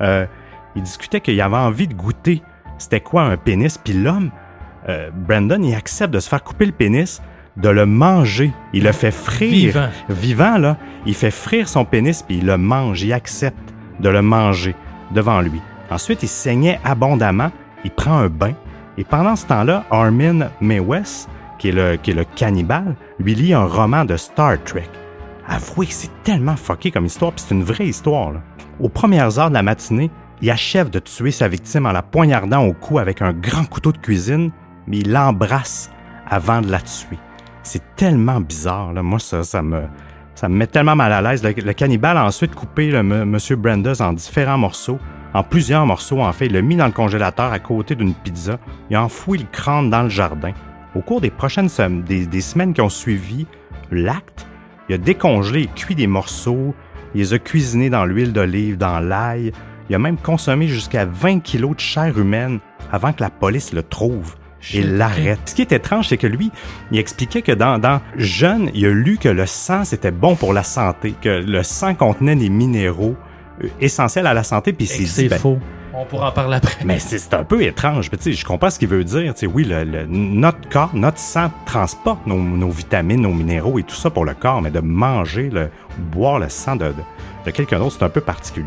il discutait qu'il avait envie de goûter c'était quoi un pénis. Puis l'homme, Brandon, il accepte de se faire couper le pénis, de le manger. Il le fait frire. Vivant, là. Il fait frire son pénis puis il le mange. Il accepte de le manger devant lui. Ensuite, il saignait abondamment. Il prend un bain. Et pendant ce temps-là, Armin Mewes, qui est le cannibale, lui lit un roman de Star Trek. Avouez que c'est tellement fucké comme histoire, puis c'est une vraie histoire, là. Aux premières heures de la matinée, il achève de tuer sa victime en la poignardant au cou avec un grand couteau de cuisine, mais il l'embrasse avant de la tuer. C'est tellement bizarre, là. Moi, ça me met tellement mal à l'aise. Le cannibale a ensuite coupé M. Brandes en différents morceaux, en plusieurs morceaux, en fait. Il l'a mis dans le congélateur à côté d'une pizza. Il a enfoui le crâne dans le jardin. Au cours des prochaines des semaines qui ont suivi l'acte, il a décongelé et cuit des morceaux, il les a cuisinés dans l'huile d'olive, dans l'ail. Il a même consommé jusqu'à 20 kilos de chair humaine avant que la police le trouve et l'arrête. Ce qui est étrange, c'est que lui, il expliquait que dans jeune, il a lu que le sang, c'était bon pour la santé, que le sang contenait des minéraux essentiels à la santé, puis c'est faux. On pourra en parler après. Mais c'est un peu étrange. Je comprends ce qu'il veut dire. Oui, notre corps, notre sang transporte nos vitamines, nos minéraux et tout ça pour le corps, mais de manger, boire le sang de quelqu'un d'autre, c'est un peu particulier.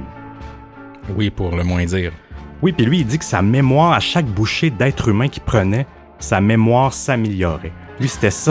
Oui, pour le moins dire. Oui, puis lui, il dit que sa mémoire, à chaque bouchée d'être humain qu'il prenait, sa mémoire s'améliorait. Lui, c'était ça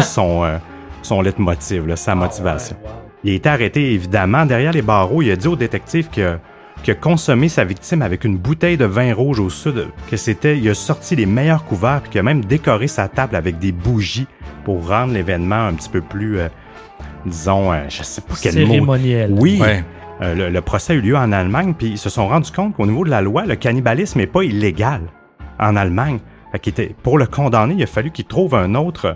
son leitmotiv, sa motivation. Ouais, wow. Il a été arrêté, évidemment. Derrière les barreaux, il a dit au détective qu'il a consommé sa victime avec une bouteille de vin rouge au sud, il a sorti les meilleurs couverts, puis qu'il a même décoré sa table avec des bougies pour rendre l'événement un petit peu plus, disons, je sais pas quel mot. Cérémoniel. Oui. Ouais. Le procès a eu lieu en Allemagne, puis ils se sont rendus compte qu'au niveau de la loi, le cannibalisme n'est pas illégal en Allemagne. Pour le condamner, il a fallu qu'il trouve un autre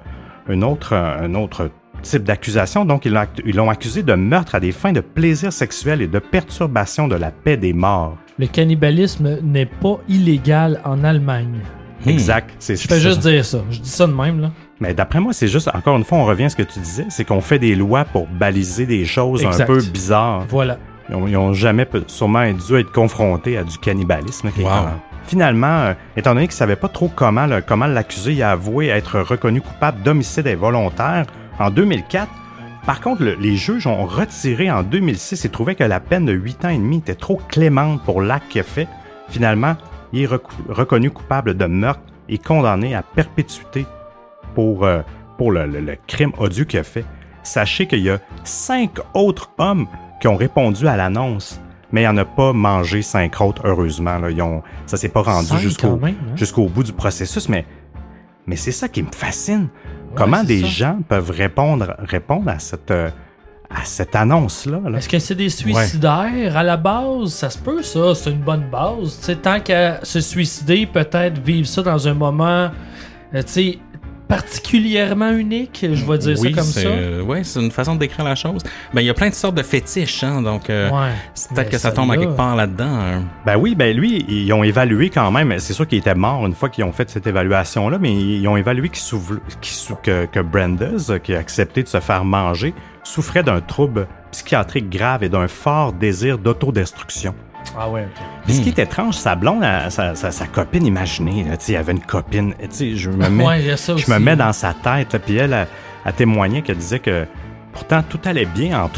type d'accusation. Donc, ils l'ont accusé de meurtre à des fins de plaisir sexuel et de perturbation de la paix des morts. Le cannibalisme n'est pas illégal en Allemagne. Exact. Je fais juste dire ça. Je dis ça de même, là. Mais d'après moi, c'est juste, encore une fois, on revient à ce que tu disais, c'est qu'on fait des lois pour baliser des choses un peu bizarres. Voilà. Ils n'ont jamais sûrement dû être confrontés à du cannibalisme. Wow. Finalement, étant donné qu'ils ne savaient pas trop comment l'accuser, il a avoué être reconnu coupable d'homicide involontaire en 2004. Par contre, les juges ont retiré en 2006 et trouvaient que la peine de 8 ans et demi était trop clémente pour l'acte qu'il a fait. Finalement, il est reconnu coupable de meurtre et condamné à perpétuité pour le crime odieux qu'il a fait. Sachez qu'il y a 5 autres hommes qui ont répondu à l'annonce, mais il n'y en a pas mangé 5 autres, heureusement. Là. Ça s'est pas rendu jusqu'au bout du processus, mais c'est ça qui me fascine. Ouais, comment des gens peuvent répondre à cette annonce-là? Là. Est-ce que c'est des suicidaires à la base? Ça se peut, ça. C'est une bonne base. T'sais, tant qu'à se suicider, peut-être vivre ça dans un moment particulièrement unique, je vais dire ça comme ça. Oui, c'est une façon de décrire la chose. Ben, il y a plein de sortes de fétiches, hein, donc c'est peut-être que ça tombe à quelque part là-dedans. Hein. Ben oui, lui, ils ont évalué quand même, c'est sûr qu'il était mort une fois qu'ils ont fait cette évaluation-là, mais ils ont évalué que Brandes, qui a accepté de se faire manger, souffrait d'un trouble psychiatrique grave et d'un fort désir d'autodestruction. Ah ouais, ok. Puis ce qui est étrange, sa blonde, sa copine, imaginez, il y avait une copine, je me mets dans sa tête, puis elle témoignait qu'elle disait que pourtant tout allait bien entre eux,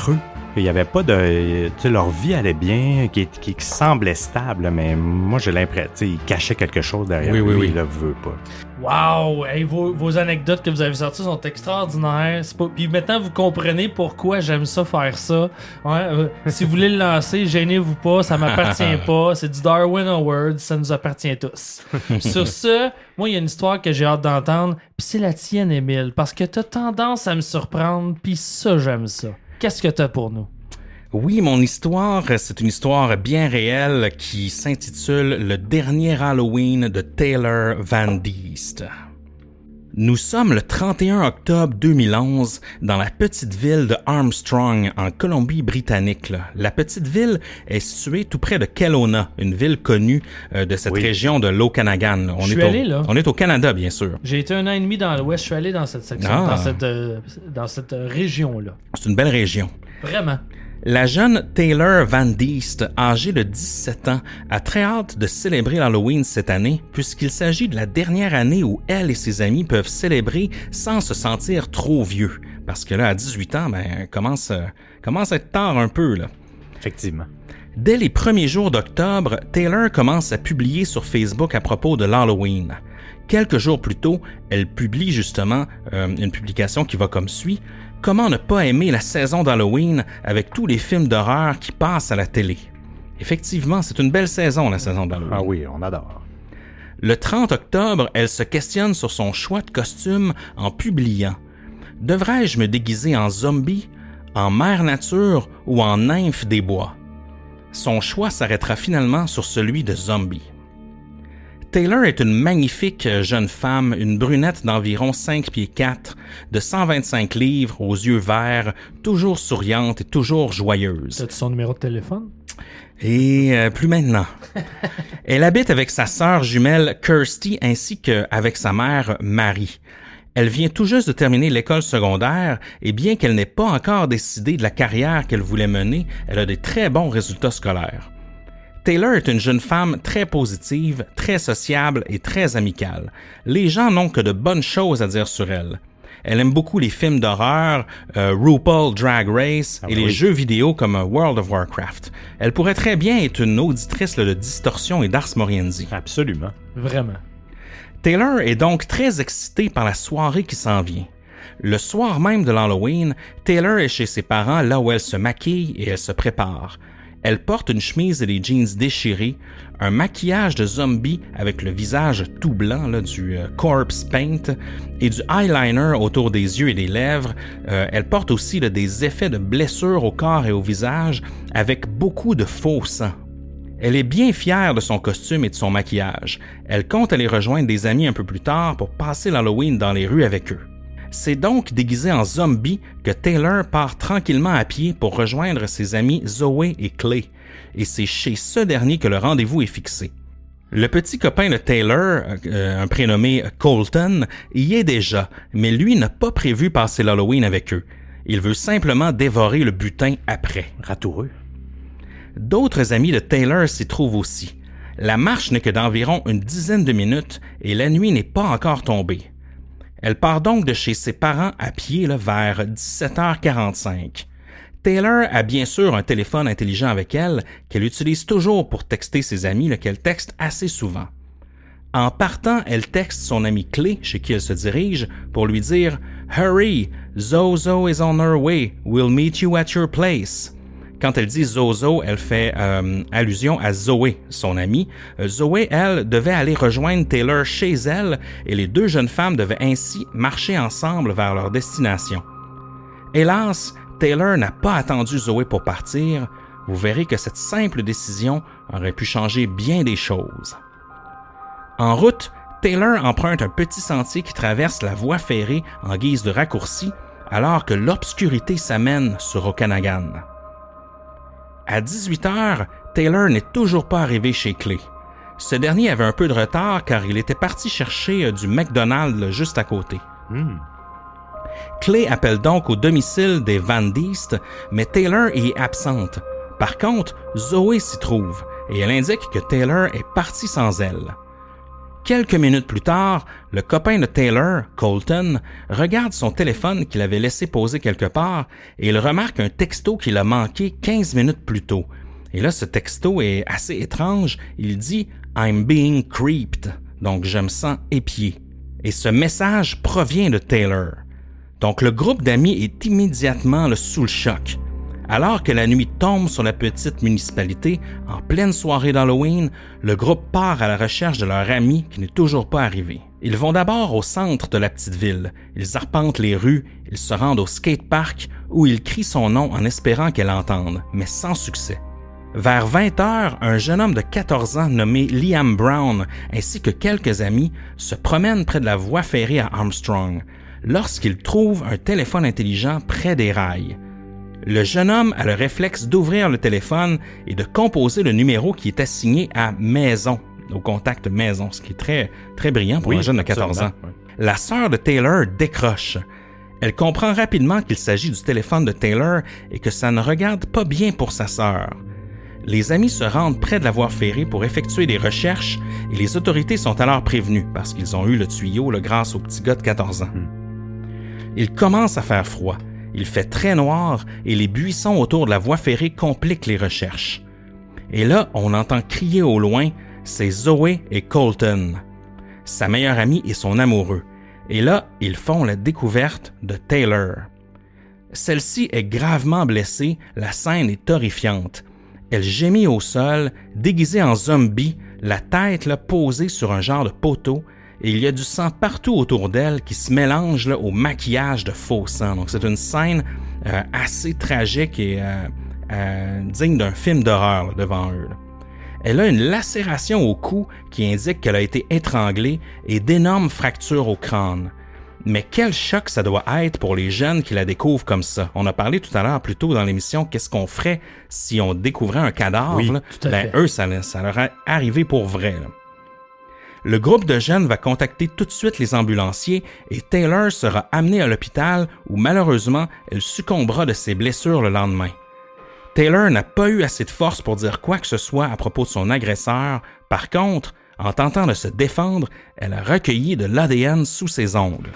Il n'y avait pas de... Tu sais, leur vie allait bien, qui semblait stable, mais moi, j'ai l'impression... Tu sais, ils cachaient quelque chose derrière lui, il le veut pas. Wow! Hey, vos anecdotes que vous avez sorties sont extraordinaires. Puis maintenant, vous comprenez pourquoi j'aime ça faire ça. Ouais, si vous voulez le lancer, gênez-vous pas, ça m'appartient pas. C'est du Darwin Award, ça nous appartient tous. Sur ce, moi, il y a une histoire que j'ai hâte d'entendre, puis c'est la tienne, Émile, parce que t'as tendance à me surprendre, puis ça, j'aime ça. Qu'est-ce que t'as pour nous? Oui, mon histoire, c'est une histoire bien réelle qui s'intitule « Le dernier Halloween de Taylor Van Diest ». Nous sommes le 31 octobre 2011 dans la petite ville de Armstrong, en Colombie-Britannique. La petite ville est située tout près de Kelowna, une ville connue de cette région de l'Okanagan. On est au Canada, bien sûr. J'ai été 1 an et demi dans l'Ouest, je suis allé dans cette section, dans cette région-là. C'est une belle région. Vraiment. La jeune Taylor Van Diest, âgée de 17 ans, a très hâte de célébrer l'Halloween cette année, puisqu'il s'agit de la dernière année où elle et ses amis peuvent célébrer sans se sentir trop vieux. Parce que là, à 18 ans, commence à être tard un peu, là. Effectivement. Dès les premiers jours d'octobre, Taylor commence à publier sur Facebook à propos de l'Halloween. Quelques jours plus tôt, elle publie justement une publication qui va comme suit. Comment ne pas aimer la saison d'Halloween avec tous les films d'horreur qui passent à la télé? Effectivement, c'est une belle saison, la saison d'Halloween. Ah oui, on adore. Le 30 octobre, elle se questionne sur son choix de costume en publiant « Devrais-je me déguiser en zombie, en mère nature ou en nymphe des bois? » Son choix s'arrêtera finalement sur celui de zombie. Taylor est une magnifique jeune femme, une brunette d'environ 5 pieds 4, de 125 livres, aux yeux verts, toujours souriante et toujours joyeuse. T'as-tu son numéro de téléphone? Et plus maintenant. Elle habite avec sa sœur jumelle Kirsty ainsi qu'avec sa mère Marie. Elle vient tout juste de terminer l'école secondaire et bien qu'elle n'ait pas encore décidé de la carrière qu'elle voulait mener, elle a des très bons résultats scolaires. Taylor est une jeune femme très positive, très sociable et très amicale. Les gens n'ont que de bonnes choses à dire sur elle. Elle aime beaucoup les films d'horreur, RuPaul Drag Race et les jeux vidéo comme World of Warcraft. Elle pourrait très bien être une auditrice de Distorsion et d'Ars Moriendi. Absolument. Vraiment. Taylor est donc très excitée par la soirée qui s'en vient. Le soir même de l'Halloween, Taylor est chez ses parents là où elle se maquille et elle se prépare. Elle porte une chemise et des jeans déchirés, un maquillage de zombie avec le visage tout blanc, du corpse paint, et du eyeliner autour des yeux et des lèvres. Elle porte aussi des effets de blessures au corps et au visage avec beaucoup de faux sang. Elle est bien fière de son costume et de son maquillage. Elle compte aller rejoindre des amis un peu plus tard pour passer l'Halloween dans les rues avec eux. C'est donc déguisé en zombie que Taylor part tranquillement à pied pour rejoindre ses amis Zoé et Clay, et c'est chez ce dernier que le rendez-vous est fixé. Le petit copain de Taylor, un prénommé Colton, y est déjà, mais lui n'a pas prévu passer l'Halloween avec eux. Il veut simplement dévorer le butin après. Ratoureux. D'autres amis de Taylor s'y trouvent aussi. La marche n'est que d'environ une dizaine de minutes et la nuit n'est pas encore tombée. Elle part donc de chez ses parents à pied vers 17h45. Taylor a bien sûr un téléphone intelligent avec elle qu'elle utilise toujours pour texter ses amis, qu'elle texte assez souvent. En partant, elle texte son ami Clay, chez qui elle se dirige, pour lui dire « Hurry, Zozo is on her way, we'll meet you at your place ». Quand elle dit Zozo, elle fait allusion à Zoé, son amie. Zoé, elle, devait aller rejoindre Taylor chez elle et les deux jeunes femmes devaient ainsi marcher ensemble vers leur destination. Hélas, Taylor n'a pas attendu Zoé pour partir. Vous verrez que cette simple décision aurait pu changer bien des choses. En route, Taylor emprunte un petit sentier qui traverse la voie ferrée en guise de raccourci alors que l'obscurité s'amène sur Okanagan. À 18h, Taylor n'est toujours pas arrivé chez Clay. Ce dernier avait un peu de retard car il était parti chercher du McDonald's juste à côté. Clay appelle donc au domicile des Van Diest, mais Taylor y est absente. Par contre, Zoé s'y trouve et elle indique que Taylor est parti sans elle. Quelques minutes plus tard, le copain de Taylor, Colton, regarde son téléphone qu'il avait laissé poser quelque part et il remarque un texto qu'il a manqué 15 minutes plus tôt. Et là, ce texto est assez étrange. Il dit « I'm being creeped », donc je me sens épié. Et ce message provient de Taylor. Donc le groupe d'amis est immédiatement sous le choc. Alors que la nuit tombe sur la petite municipalité, en pleine soirée d'Halloween, le groupe part à la recherche de leur ami qui n'est toujours pas arrivé. Ils vont d'abord au centre de la petite ville. Ils arpentent les rues, ils se rendent au skatepark où ils crient son nom en espérant qu'elle entende, mais sans succès. Vers 20h, un jeune homme de 14 ans nommé Liam Brown ainsi que quelques amis se promènent près de la voie ferrée à Armstrong lorsqu'ils trouvent un téléphone intelligent près des rails. Le jeune homme a le réflexe d'ouvrir le téléphone et de composer le numéro qui est assigné à Maison, au contact Maison, ce qui est très, très brillant pour un jeune de 14 ans. Oui. La sœur de Taylor décroche. Elle comprend rapidement qu'il s'agit du téléphone de Taylor et que ça ne regarde pas bien pour sa sœur. Les amis se rendent près de la voie ferrée pour effectuer des recherches et les autorités sont alors prévenues parce qu'ils ont eu le tuyau grâce au petit gars de 14 ans. Il commence à faire froid. Il fait très noir et les buissons autour de la voie ferrée compliquent les recherches. Et là, on entend crier au loin, c'est Zoé et Colton, sa meilleure amie et son amoureux. Et là, ils font la découverte de Taylor. Celle-ci est gravement blessée, la scène est horrifiante. Elle gémit au sol, déguisée en zombie, la tête posée sur un genre de poteau, et il y a du sang partout autour d'elle qui se mélange au maquillage de faux sang. Donc c'est une scène assez tragique et digne d'un film d'horreur devant eux. Elle a une lacération au cou qui indique qu'elle a été étranglée et d'énormes fractures au crâne. Mais quel choc ça doit être pour les jeunes qui la découvrent comme ça. On a parlé tout à l'heure, plus tôt dans l'émission, qu'est-ce qu'on ferait si on découvrait un cadavre. Oui, eux, ça leur est arrivé pour vrai. Là. Le groupe de jeunes va contacter tout de suite les ambulanciers et Taylor sera amenée à l'hôpital où malheureusement, elle succombera de ses blessures le lendemain. Taylor n'a pas eu assez de force pour dire quoi que ce soit à propos de son agresseur. Par contre, en tentant de se défendre, elle a recueilli de l'ADN sous ses ongles.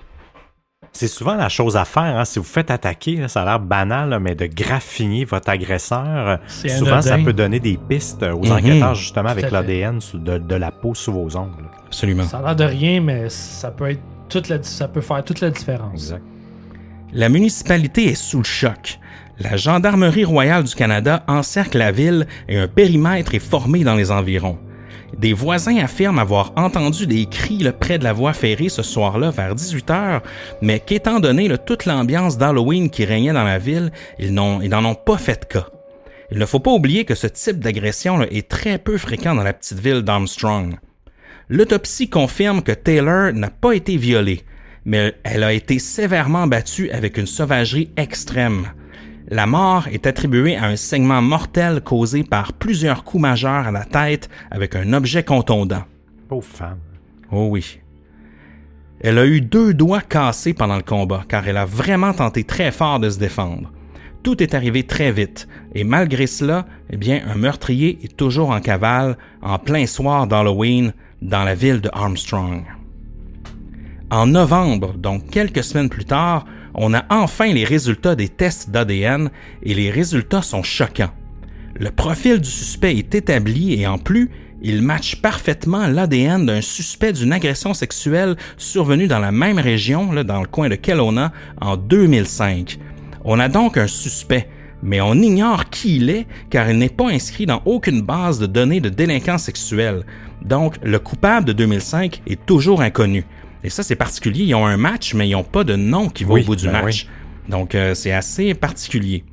C'est souvent la chose à faire. Hein? Si vous faites attaquer, là, ça a l'air banal, là, mais de graffiner votre agresseur, souvent ça peut donner des pistes aux enquêteurs justement avec l'ADN de la peau sous vos ongles. Absolument. Ça a l'air de rien, mais ça peut faire toute la différence. Exact. La municipalité est sous le choc. La Gendarmerie royale du Canada encercle la ville et un périmètre est formé dans les environs. Des voisins affirment avoir entendu des cris près de la voie ferrée ce soir-là vers 18h, mais qu'étant donné toute l'ambiance d'Halloween qui régnait dans la ville, ils n'en ont pas fait cas. Il ne faut pas oublier que ce type d'agression est très peu fréquent dans la petite ville d'Armstrong. L'autopsie confirme que Taylor n'a pas été violée, mais elle a été sévèrement battue avec une sauvagerie extrême. La mort est attribuée à un saignement mortel causé par plusieurs coups majeurs à la tête avec un objet contondant. Pauvre femme. Oh oui. Elle a eu 2 doigts cassés pendant le combat, car elle a vraiment tenté très fort de se défendre. Tout est arrivé très vite, et malgré cela, un meurtrier est toujours en cavale, en plein soir d'Halloween, dans la ville de Armstrong. En novembre, donc quelques semaines plus tard, on a enfin les résultats des tests d'ADN et les résultats sont choquants. Le profil du suspect est établi et en plus, il matche parfaitement l'ADN d'un suspect d'une agression sexuelle survenue dans la même région, dans le coin de Kelowna, en 2005. On a donc un suspect, mais on ignore qui il est car il n'est pas inscrit dans aucune base de données de délinquants sexuels. Donc, le coupable de 2005 est toujours inconnu. Et ça, c'est particulier. Ils ont un match, mais ils n'ont pas de nom qui va au bout du match. Oui. Donc, c'est assez particulier.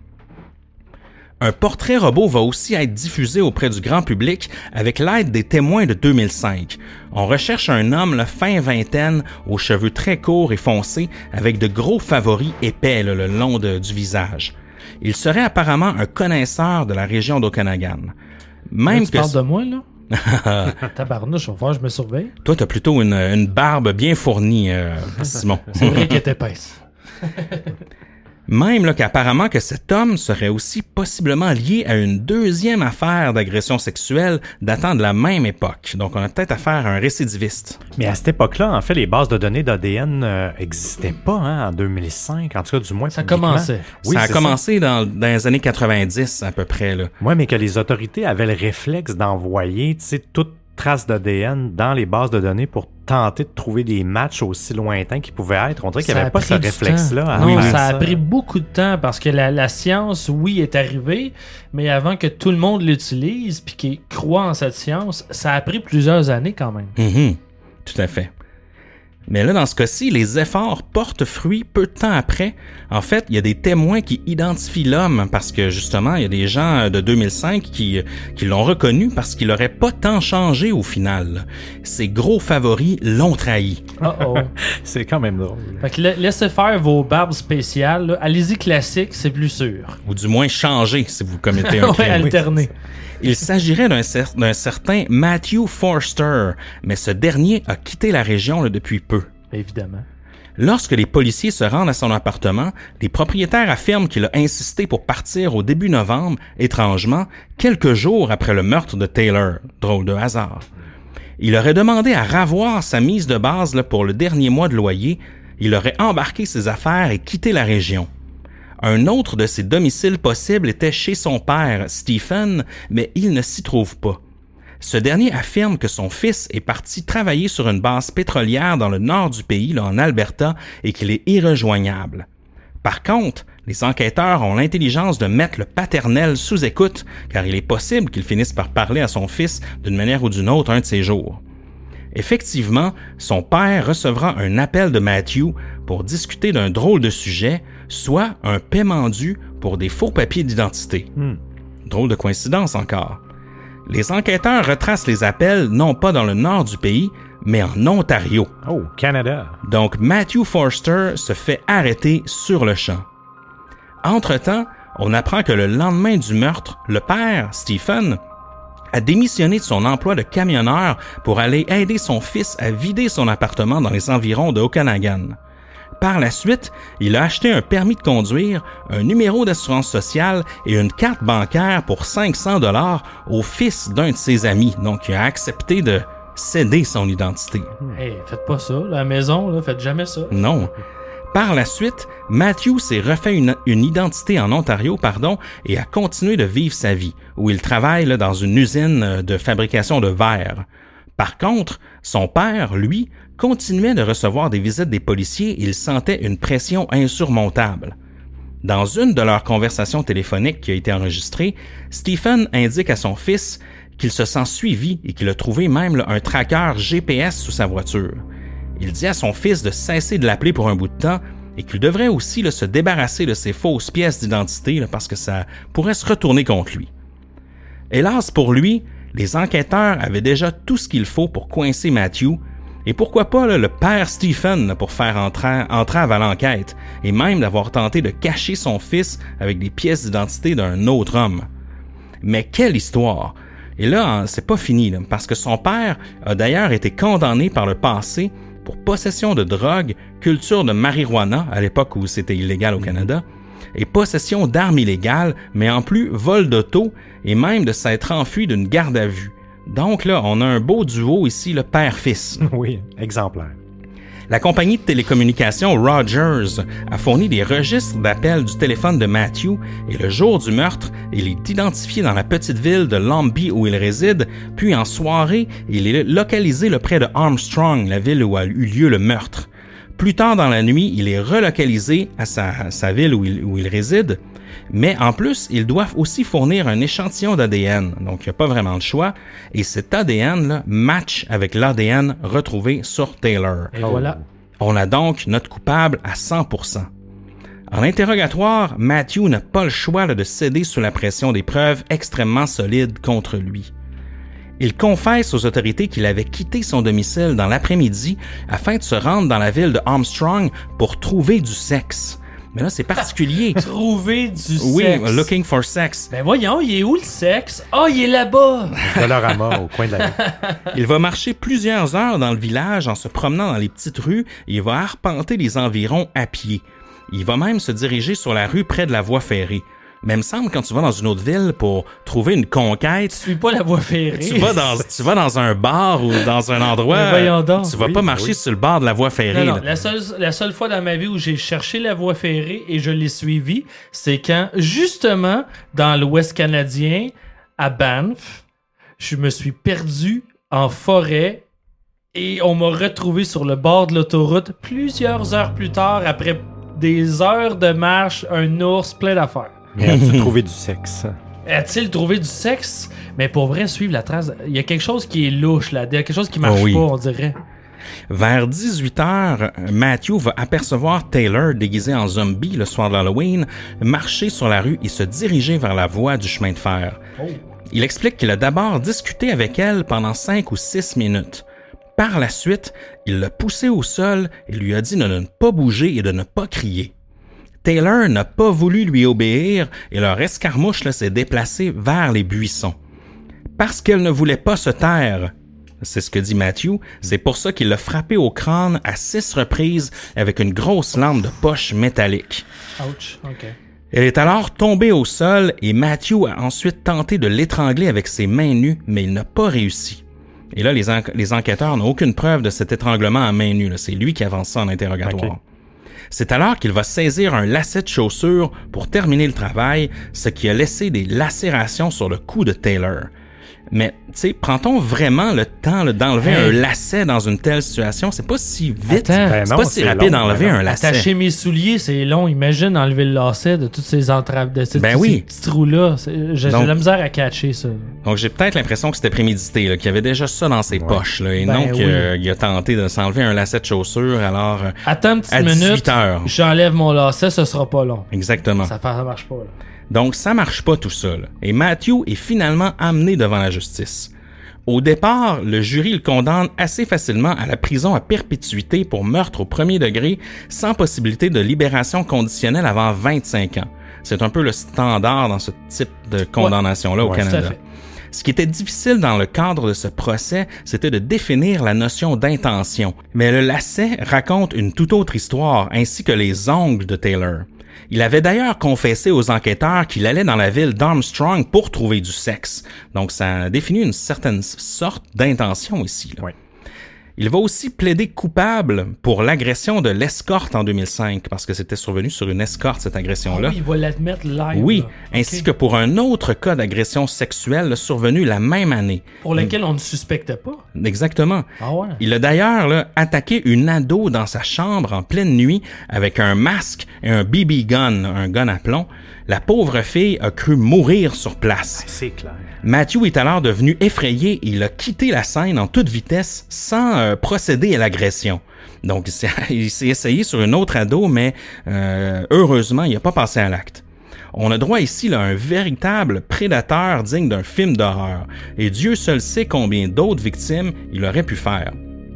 Un portrait robot va aussi être diffusé auprès du grand public avec l'aide des témoins de 2005. On recherche un homme fin vingtaine, aux cheveux très courts et foncés, avec de gros favoris épais le long du visage. Il serait apparemment un connaisseur de la région d'Okanagan. Même tu parles de moi, là? Tabarnouche, je me surveille. Toi, t'as plutôt une barbe bien fournie, Simon. C'est vrai qu'elle est épaisse. Même là, qu'apparemment que cet homme serait aussi possiblement lié à une deuxième affaire d'agression sexuelle datant de la même époque. Donc, on a peut-être affaire à un récidiviste. Mais à cette époque-là, en fait, les bases de données d'ADN n'existaient pas en 2005, en tout cas du moins ça commençait. Oui, ça a commencé dans les années 90 à peu près. Oui, mais que les autorités avaient le réflexe d'envoyer toute trace d'ADN dans les bases de données pour tenter de trouver des matchs aussi lointains qu'ils pouvaient être. On dirait qu'il n'y avait pas ce réflexe-là. Non, ça a pris beaucoup de temps parce que la science, oui, est arrivée, mais avant que tout le monde l'utilise puis qu'il croit en cette science, ça a pris plusieurs années quand même. Mm-hmm. Tout à fait. Mais là, dans ce cas-ci, les efforts portent fruit peu de temps après. En fait, il y a des témoins qui identifient l'homme parce que, justement, il y a des gens de 2005 qui l'ont reconnu parce qu'il n'aurait pas tant changé au final. Ses gros favoris l'ont trahi. Uh-oh. C'est quand même drôle. Fait que laissez faire vos barbes spéciales. Là. Allez-y classique, c'est plus sûr. Ou du moins changer si vous commettez un crime. Alterner. Il s'agirait d'un certain Matthew Forster, mais ce dernier a quitté la région depuis peu. Évidemment. Lorsque les policiers se rendent à son appartement, les propriétaires affirment qu'il a insisté pour partir au début novembre, étrangement, quelques jours après le meurtre de Taylor. Drôle de hasard. Il aurait demandé à ravoir sa mise de base pour le dernier mois de loyer. Il aurait embarqué ses affaires et quitté la région. Un autre de ses domiciles possibles était chez son père, Stephen, mais il ne s'y trouve pas. Ce dernier affirme que son fils est parti travailler sur une base pétrolière dans le nord du pays, en Alberta, et qu'il est irrejoignable. Par contre, les enquêteurs ont l'intelligence de mettre le paternel sous écoute, car il est possible qu'il finisse par parler à son fils d'une manière ou d'une autre un de ces jours. Effectivement, son père recevra un appel de Matthew pour discuter d'un drôle de sujet, soit un paiement dû pour des faux papiers d'identité. Drôle de coïncidence encore. Les enquêteurs retracent les appels non pas dans le nord du pays, mais en Ontario. Oh, Canada. Donc Matthew Forster se fait arrêter sur le champ. Entre-temps, on apprend que le lendemain du meurtre, le père, Stephen, a démissionné de son emploi de camionneur pour aller aider son fils à vider son appartement dans les environs de Okanagan. Par la suite, il a acheté un permis de conduire, un numéro d'assurance sociale et une carte bancaire pour 500 $ au fils d'un de ses amis. Donc, il a accepté de céder son identité. Hey, faites pas ça. La maison, là, faites jamais ça. Non. Par la suite, Matthew s'est refait une identité en Ontario, et a continué de vivre sa vie, où il travaille dans une usine de fabrication de verre. Par contre, son père, lui, continuait de recevoir des visites des policiers et il sentait une pression insurmontable. Dans une de leurs conversations téléphoniques qui a été enregistrée, Stephen indique à son fils qu'il se sent suivi et qu'il a trouvé même un tracker GPS sous sa voiture. Il dit à son fils de cesser de l'appeler pour un bout de temps et qu'il devrait aussi se débarrasser de ses fausses pièces d'identité parce que ça pourrait se retourner contre lui. Hélas pour lui, les enquêteurs avaient déjà tout ce qu'il faut pour coincer Matthew, et pourquoi pas le père Stephen pour faire entrave à l'enquête, et même d'avoir tenté de cacher son fils avec des pièces d'identité d'un autre homme. Mais quelle histoire! Et là, c'est pas fini, parce que son père a d'ailleurs été condamné par le passé pour possession de drogue, culture de marijuana, à l'époque où c'était illégal au Canada, et possession d'armes illégales, mais en plus vol d'auto et même de s'être enfui d'une garde à vue. Donc là, on a un beau duo ici, le père-fils. Oui, exemplaire. La compagnie de télécommunications Rogers a fourni des registres d'appels du téléphone de Matthew et le jour du meurtre, il est identifié dans la petite ville de Lambie où il réside, puis en soirée, il est localisé près de Armstrong, la ville où a eu lieu le meurtre. Plus tard dans la nuit, il est relocalisé à sa ville où il réside, mais en plus, il doit aussi fournir un échantillon d'ADN, donc il n'y a pas vraiment de choix, et cet ADN match avec l'ADN retrouvé sur Taylor. Et voilà. On a donc notre coupable à 100%. En interrogatoire, Matthew n'a pas le choix de céder sous la pression des preuves extrêmement solides contre lui. Il confesse aux autorités qu'il avait quitté son domicile dans l'après-midi afin de se rendre dans la ville de Armstrong pour trouver du sexe. Mais là, c'est particulier. Trouver du sexe. Oui, looking for sex. Ben voyons, il est où le sexe? Ah, il est là-bas! Dolorama, au coin de la rue. Il va marcher plusieurs heures dans le village en se promenant dans les petites rues et il va arpenter les environs à pied. Il va même se diriger sur la rue près de la voie ferrée. Mais il me semble quand tu vas dans une autre ville pour trouver une conquête... Tu suis pas la voie ferrée. Tu vas dans un bar ou dans un endroit... tu vas pas marcher sur le bord de la voie ferrée. Non, la seule fois dans ma vie où j'ai cherché la voie ferrée et je l'ai suivie, c'est quand, justement, dans l'Ouest canadien, à Banff, je me suis perdu en forêt et on m'a retrouvé sur le bord de l'autoroute plusieurs heures plus tard, après des heures de marche, un ours, plein d'affaires. Mais as-tu trouvé du sexe? A-t-il trouvé du sexe? Mais pour vrai, suivre la trace, il y a quelque chose qui est louche là, il y a quelque chose qui marche pas, on dirait. Vers 18h, Matthew va apercevoir Taylor déguisé en zombie le soir d'Halloween, marcher sur la rue et se diriger vers la voie du chemin de fer. Il explique qu'il a d'abord discuté avec elle pendant 5 ou 6 minutes. Par la suite, il l'a poussé au sol et lui a dit de ne pas bouger et de ne pas crier. Taylor n'a pas voulu lui obéir et leur escarmouche s'est déplacée vers les buissons. Parce qu'elle ne voulait pas se taire, c'est ce que dit Matthew, c'est pour ça qu'il l'a frappé au crâne à 6 reprises avec une grosse lampe de poche métallique. Ouch, ok. Elle est alors tombée au sol et Matthew a ensuite tenté de l'étrangler avec ses mains nues, mais il n'a pas réussi. Et là, les enquêteurs n'ont aucune preuve de cet étranglement à main nue. C'est lui qui avance ça en interrogatoire. Okay. C'est alors qu'il va saisir un lacet de chaussure pour terminer le travail, ce qui a laissé des lacérations sur le cou de Taylor. Mais, tu sais, prend-on vraiment le temps d'enlever un lacet dans une telle situation? C'est pas si vite, c'est pas si rapide d'enlever un lacet. Attacher mes souliers, c'est long. Imagine enlever le lacet de toutes ces entraves, de ces petits trous-là. J'ai de la misère à catcher ça. Donc, j'ai peut-être l'impression que c'était prémédité, qu'il y avait déjà ça dans ses poches, là, et non qu'il a tenté de s'enlever un lacet de chaussure, alors attends une petite minute, j'enlève mon lacet, ce sera pas long. Exactement. Ça marche pas, là. Donc, ça marche pas tout seul. Et Matthew est finalement amené devant la justice. Au départ, le jury le condamne assez facilement à la prison à perpétuité pour meurtre au premier degré, sans possibilité de libération conditionnelle avant 25 ans. C'est un peu le standard dans ce type de condamnation-là au Canada. Tout à fait. Ce qui était difficile dans le cadre de ce procès, c'était de définir la notion d'intention. Mais le lacet raconte une toute autre histoire, ainsi que les ongles de Taylor. Il avait d'ailleurs confessé aux enquêteurs qu'il allait dans la ville d'Armstrong pour trouver du sexe. Donc, ça définit une certaine sorte d'intention ici. Là. Oui. Il va aussi plaider coupable pour l'agression de l'escorte en 2005, parce que c'était survenu sur une escorte, cette agression-là. Ah oui, il va l'admettre live. Oui, ainsi que pour un autre cas d'agression sexuelle survenu la même année. Pour lequel on ne suspectait pas. Exactement. Ah ouais. Il a d'ailleurs attaqué une ado dans sa chambre en pleine nuit avec un masque et un BB gun, un gun à plomb. La pauvre fille a cru mourir sur place. C'est clair. Matthew est alors devenu effrayé et il a quitté la scène en toute vitesse sans procéder à l'agression. Donc, il s'est essayé sur une autre ado, mais heureusement, il n'a pas passé à l'acte. On a droit ici à un véritable prédateur digne d'un film d'horreur. Et Dieu seul sait combien d'autres victimes il aurait pu faire.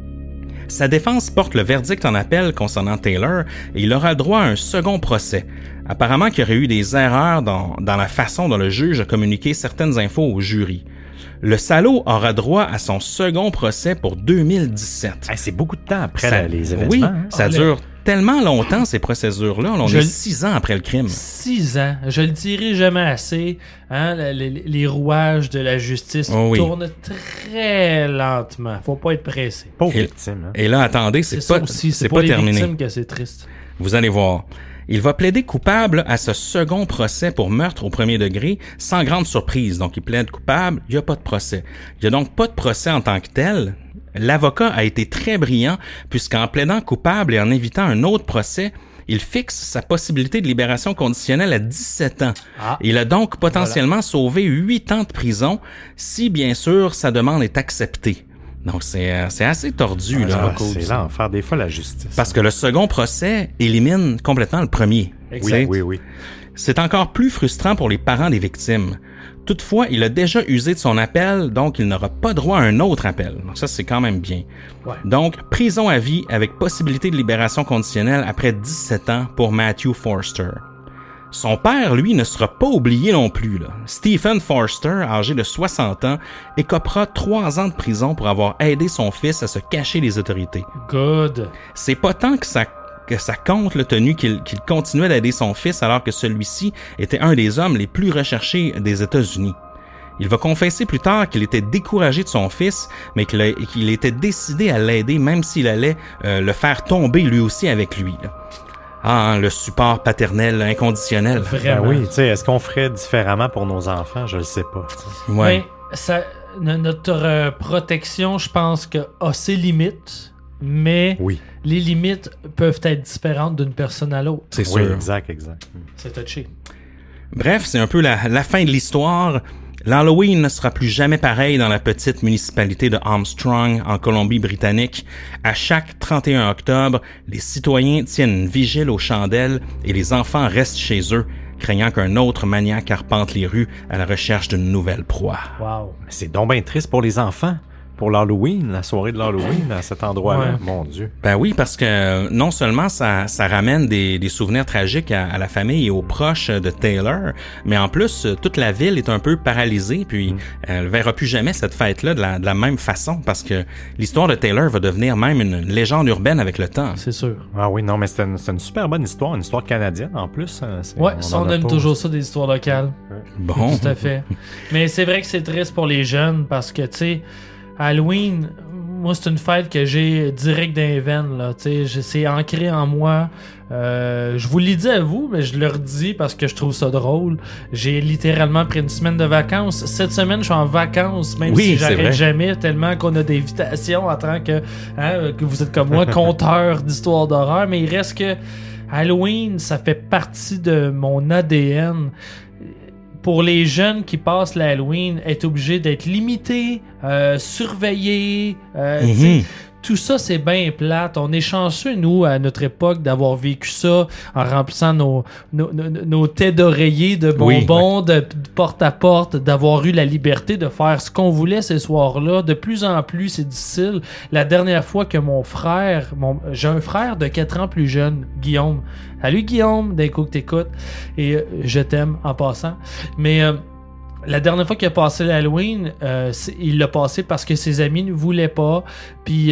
Sa défense porte le verdict en appel concernant Taylor et il aura droit à un second procès. Apparemment qu'il y aurait eu des erreurs dans la façon dont le juge a communiqué certaines infos au jury. Le salaud aura droit à son second procès pour 2017. C'est beaucoup de temps après les événements. Oui, ça dure tellement longtemps, ces procédures-là. On est 6 ans après le crime. 6 ans. Je le dirai jamais assez. Hein, les rouages de la justice tournent très lentement. Faut pas être pressé. Pauvre victime. Et là, attendez, c'est pas terminé. C'est victimes que c'est triste. Vous allez voir. Il va plaider coupable à ce second procès pour meurtre au premier degré, sans grande surprise. Donc, il plaide coupable, il n'y a pas de procès. Il n'y a donc pas de procès en tant que tel. L'avocat a été très brillant, puisqu'en plaidant coupable et en évitant un autre procès, il fixe sa possibilité de libération conditionnelle à 17 ans. Il a donc potentiellement sauvé 8 ans de prison, si bien sûr sa demande est acceptée. Donc, c'est assez tordu. C'est l'enfer, des fois, la justice. Parce que le second procès élimine complètement le premier. Oui. C'est encore plus frustrant pour les parents des victimes. Toutefois, il a déjà usé de son appel, donc il n'aura pas droit à un autre appel. Donc ça, c'est quand même bien. Ouais. Donc, prison à vie avec possibilité de libération conditionnelle après 17 ans pour Matthew Forster. Son père, lui, ne sera pas oublié non plus. Stephen Forster, âgé de 60 ans, écopera 3 ans de prison pour avoir aidé son fils à se cacher des autorités. Good. C'est pas tant que sa que ça compte le tenu qu'il continuait d'aider son fils alors que celui-ci était un des hommes les plus recherchés des États-Unis. Il va confesser plus tard qu'il était découragé de son fils, mais qu'il était décidé à l'aider même s'il allait le faire tomber lui aussi avec lui. Ah, le support paternel inconditionnel. Vraiment. Ben oui, tu sais, est-ce qu'on ferait différemment pour nos enfants? Je le sais pas. Ouais. Notre protection, je pense que a ses limites, mais les limites peuvent être différentes d'une personne à l'autre. C'est sûr. Oui, exact. C'est touché. Bref, c'est un peu la fin de l'histoire. L'Halloween ne sera plus jamais pareil dans la petite municipalité de Armstrong, en Colombie-Britannique. À chaque 31 octobre, les citoyens tiennent une vigile aux chandelles et les enfants restent chez eux, craignant qu'un autre maniaque arpente les rues à la recherche d'une nouvelle proie. Wow. C'est donc bien triste pour les enfants. Pour l'Halloween, la soirée de l'Halloween à cet endroit-là, mon Dieu. Ben oui, parce que non seulement ça ramène des souvenirs tragiques à la famille et aux proches de Taylor, mais en plus, toute la ville est un peu paralysée, puis elle verra plus jamais cette fête-là de la même façon, parce que l'histoire de Taylor va devenir même une légende urbaine avec le temps. C'est sûr. Ah oui, non, mais c'est une super bonne histoire, une histoire canadienne en plus. On aime toujours ça, des histoires locales. Bon. Tout à fait. Mais c'est vrai que c'est triste pour les jeunes, parce que, tu sais, Halloween, moi, c'est une fête que j'ai direct dans les veines, là, tu sais, c'est ancré en moi. Je vous l'ai dit à vous, mais je le redis parce que je trouve ça drôle. J'ai littéralement pris une semaine de vacances. Cette semaine, je suis en vacances, même si j'arrête jamais, tellement qu'on a des invitations en tant que vous êtes comme moi, conteur d'histoires d'horreur, mais il reste que Halloween, ça fait partie de mon ADN. Pour les jeunes qui passent l'Halloween, être obligé d'être limité, surveillé, tout ça, c'est bien plate. On est chanceux, nous, à notre époque, d'avoir vécu ça en remplissant nos têtes d'oreiller de bonbons, de porte à porte, d'avoir eu la liberté de faire ce qu'on voulait ces soirs-là. De plus en plus, c'est difficile. La dernière fois que mon frère... j'ai un frère de 4 ans plus jeune, Guillaume. Salut Guillaume, d'un coup que t'écoutes. Et je t'aime en passant. Mais... la dernière fois qu'il a passé l'Halloween, il l'a passé parce que ses amis ne voulaient pas. Puis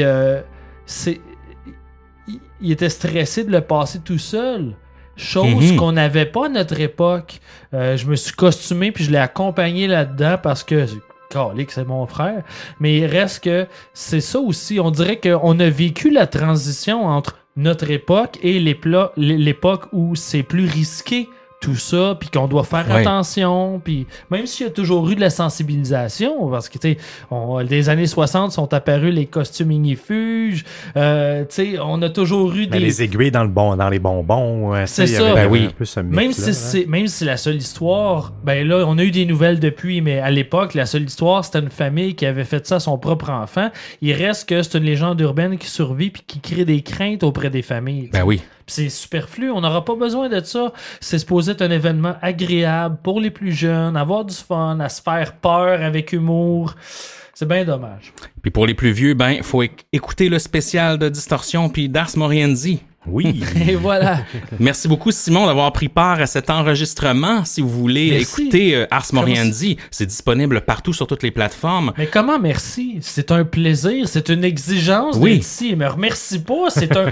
il était stressé de le passer tout seul. Chose qu'on n'avait pas à notre époque. Je me suis costumé puis je l'ai accompagné là-dedans parce que... Calique, c'est mon frère. Mais il reste que c'est ça aussi. On dirait qu'on a vécu la transition entre notre époque et l'époque où c'est plus risqué tout ça, puis qu'on doit faire attention, puis même s'il y a toujours eu de la sensibilisation, parce que, tu sais, des années 60 sont apparus les costumes ignifuges, tu sais, on a toujours eu les aiguilles dans les bonbons, c'est ça. Un peu ce mythe-là, même si la seule histoire, ben là, on a eu des nouvelles depuis, mais à l'époque, la seule histoire, c'était une famille qui avait fait ça à son propre enfant. Il reste que c'est une légende urbaine qui survit puis qui crée des craintes auprès des familles. Ben oui. Puis c'est superflu, on n'aura pas besoin de ça. C'est supposé être un événement agréable pour les plus jeunes, avoir du fun, à se faire peur avec humour. C'est bien dommage. Puis pour les plus vieux, ben faut écouter le spécial de Distorsion puis d'Ars Moriendi. Oui. Et voilà. Merci beaucoup, Simon, d'avoir pris part à cet enregistrement. Si vous voulez écouter Ars Moriendi, c'est disponible partout sur toutes les plateformes. Mais comment merci? C'est un plaisir, c'est une exigence d'être ici. Me remercie pas,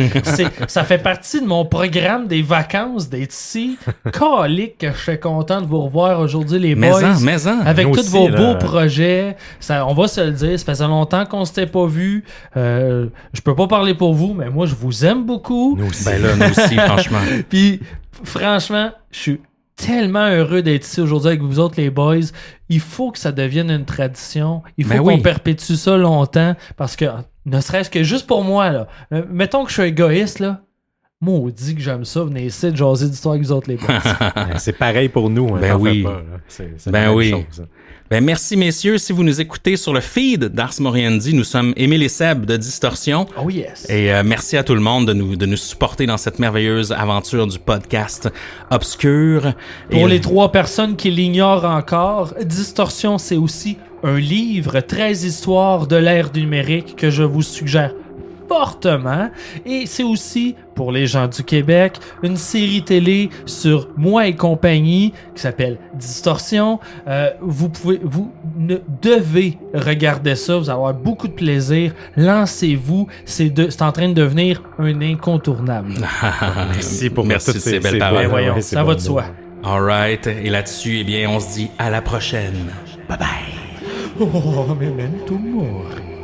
ça fait partie de mon programme des vacances d'être ici. Calique que je suis content de vous revoir aujourd'hui, les boys. Avec tous vos beaux projets. On va se le dire, ça faisait longtemps qu'on s'était pas vus. Je peux pas parler pour vous, mais moi, je vous aime beaucoup. Nous aussi. Ben là, nous aussi, franchement. Puis, franchement, je suis tellement heureux d'être ici aujourd'hui avec vous autres, les boys. Il faut que ça devienne une tradition. Il faut qu'on perpétue ça longtemps parce que, ne serait-ce que juste pour moi, là, mettons que je suis égoïste, là. Maudit que j'aime ça, venez ici de jaser d'histoire avec vous autres, les boys. C'est pareil pour nous. Hein, ben oui. Pas, c'est la même chose. Ben merci messieurs, si vous nous écoutez sur le feed d'Ars Moriendi, nous sommes Émile et Seb de Distorsion. Oh yes. Et merci à tout le monde de nous supporter dans cette merveilleuse aventure du podcast obscur. Pour les 3 personnes qui l'ignorent encore, Distorsion, c'est aussi un livre, 13 histoires de l'ère du numérique que je vous suggère fortement. Et c'est aussi, pour les gens du Québec, une série télé sur Moi et compagnie qui s'appelle Distorsion. Vous devez regarder ça, vous allez avoir beaucoup de plaisir. Lancez-vous, c'est en train de devenir un incontournable. Merci pour toutes ces belles paroles. Voyons, oui, ça va de soi. All right, et là-dessus, eh bien, on se dit à la prochaine. Bye bye. Oh, memento mori.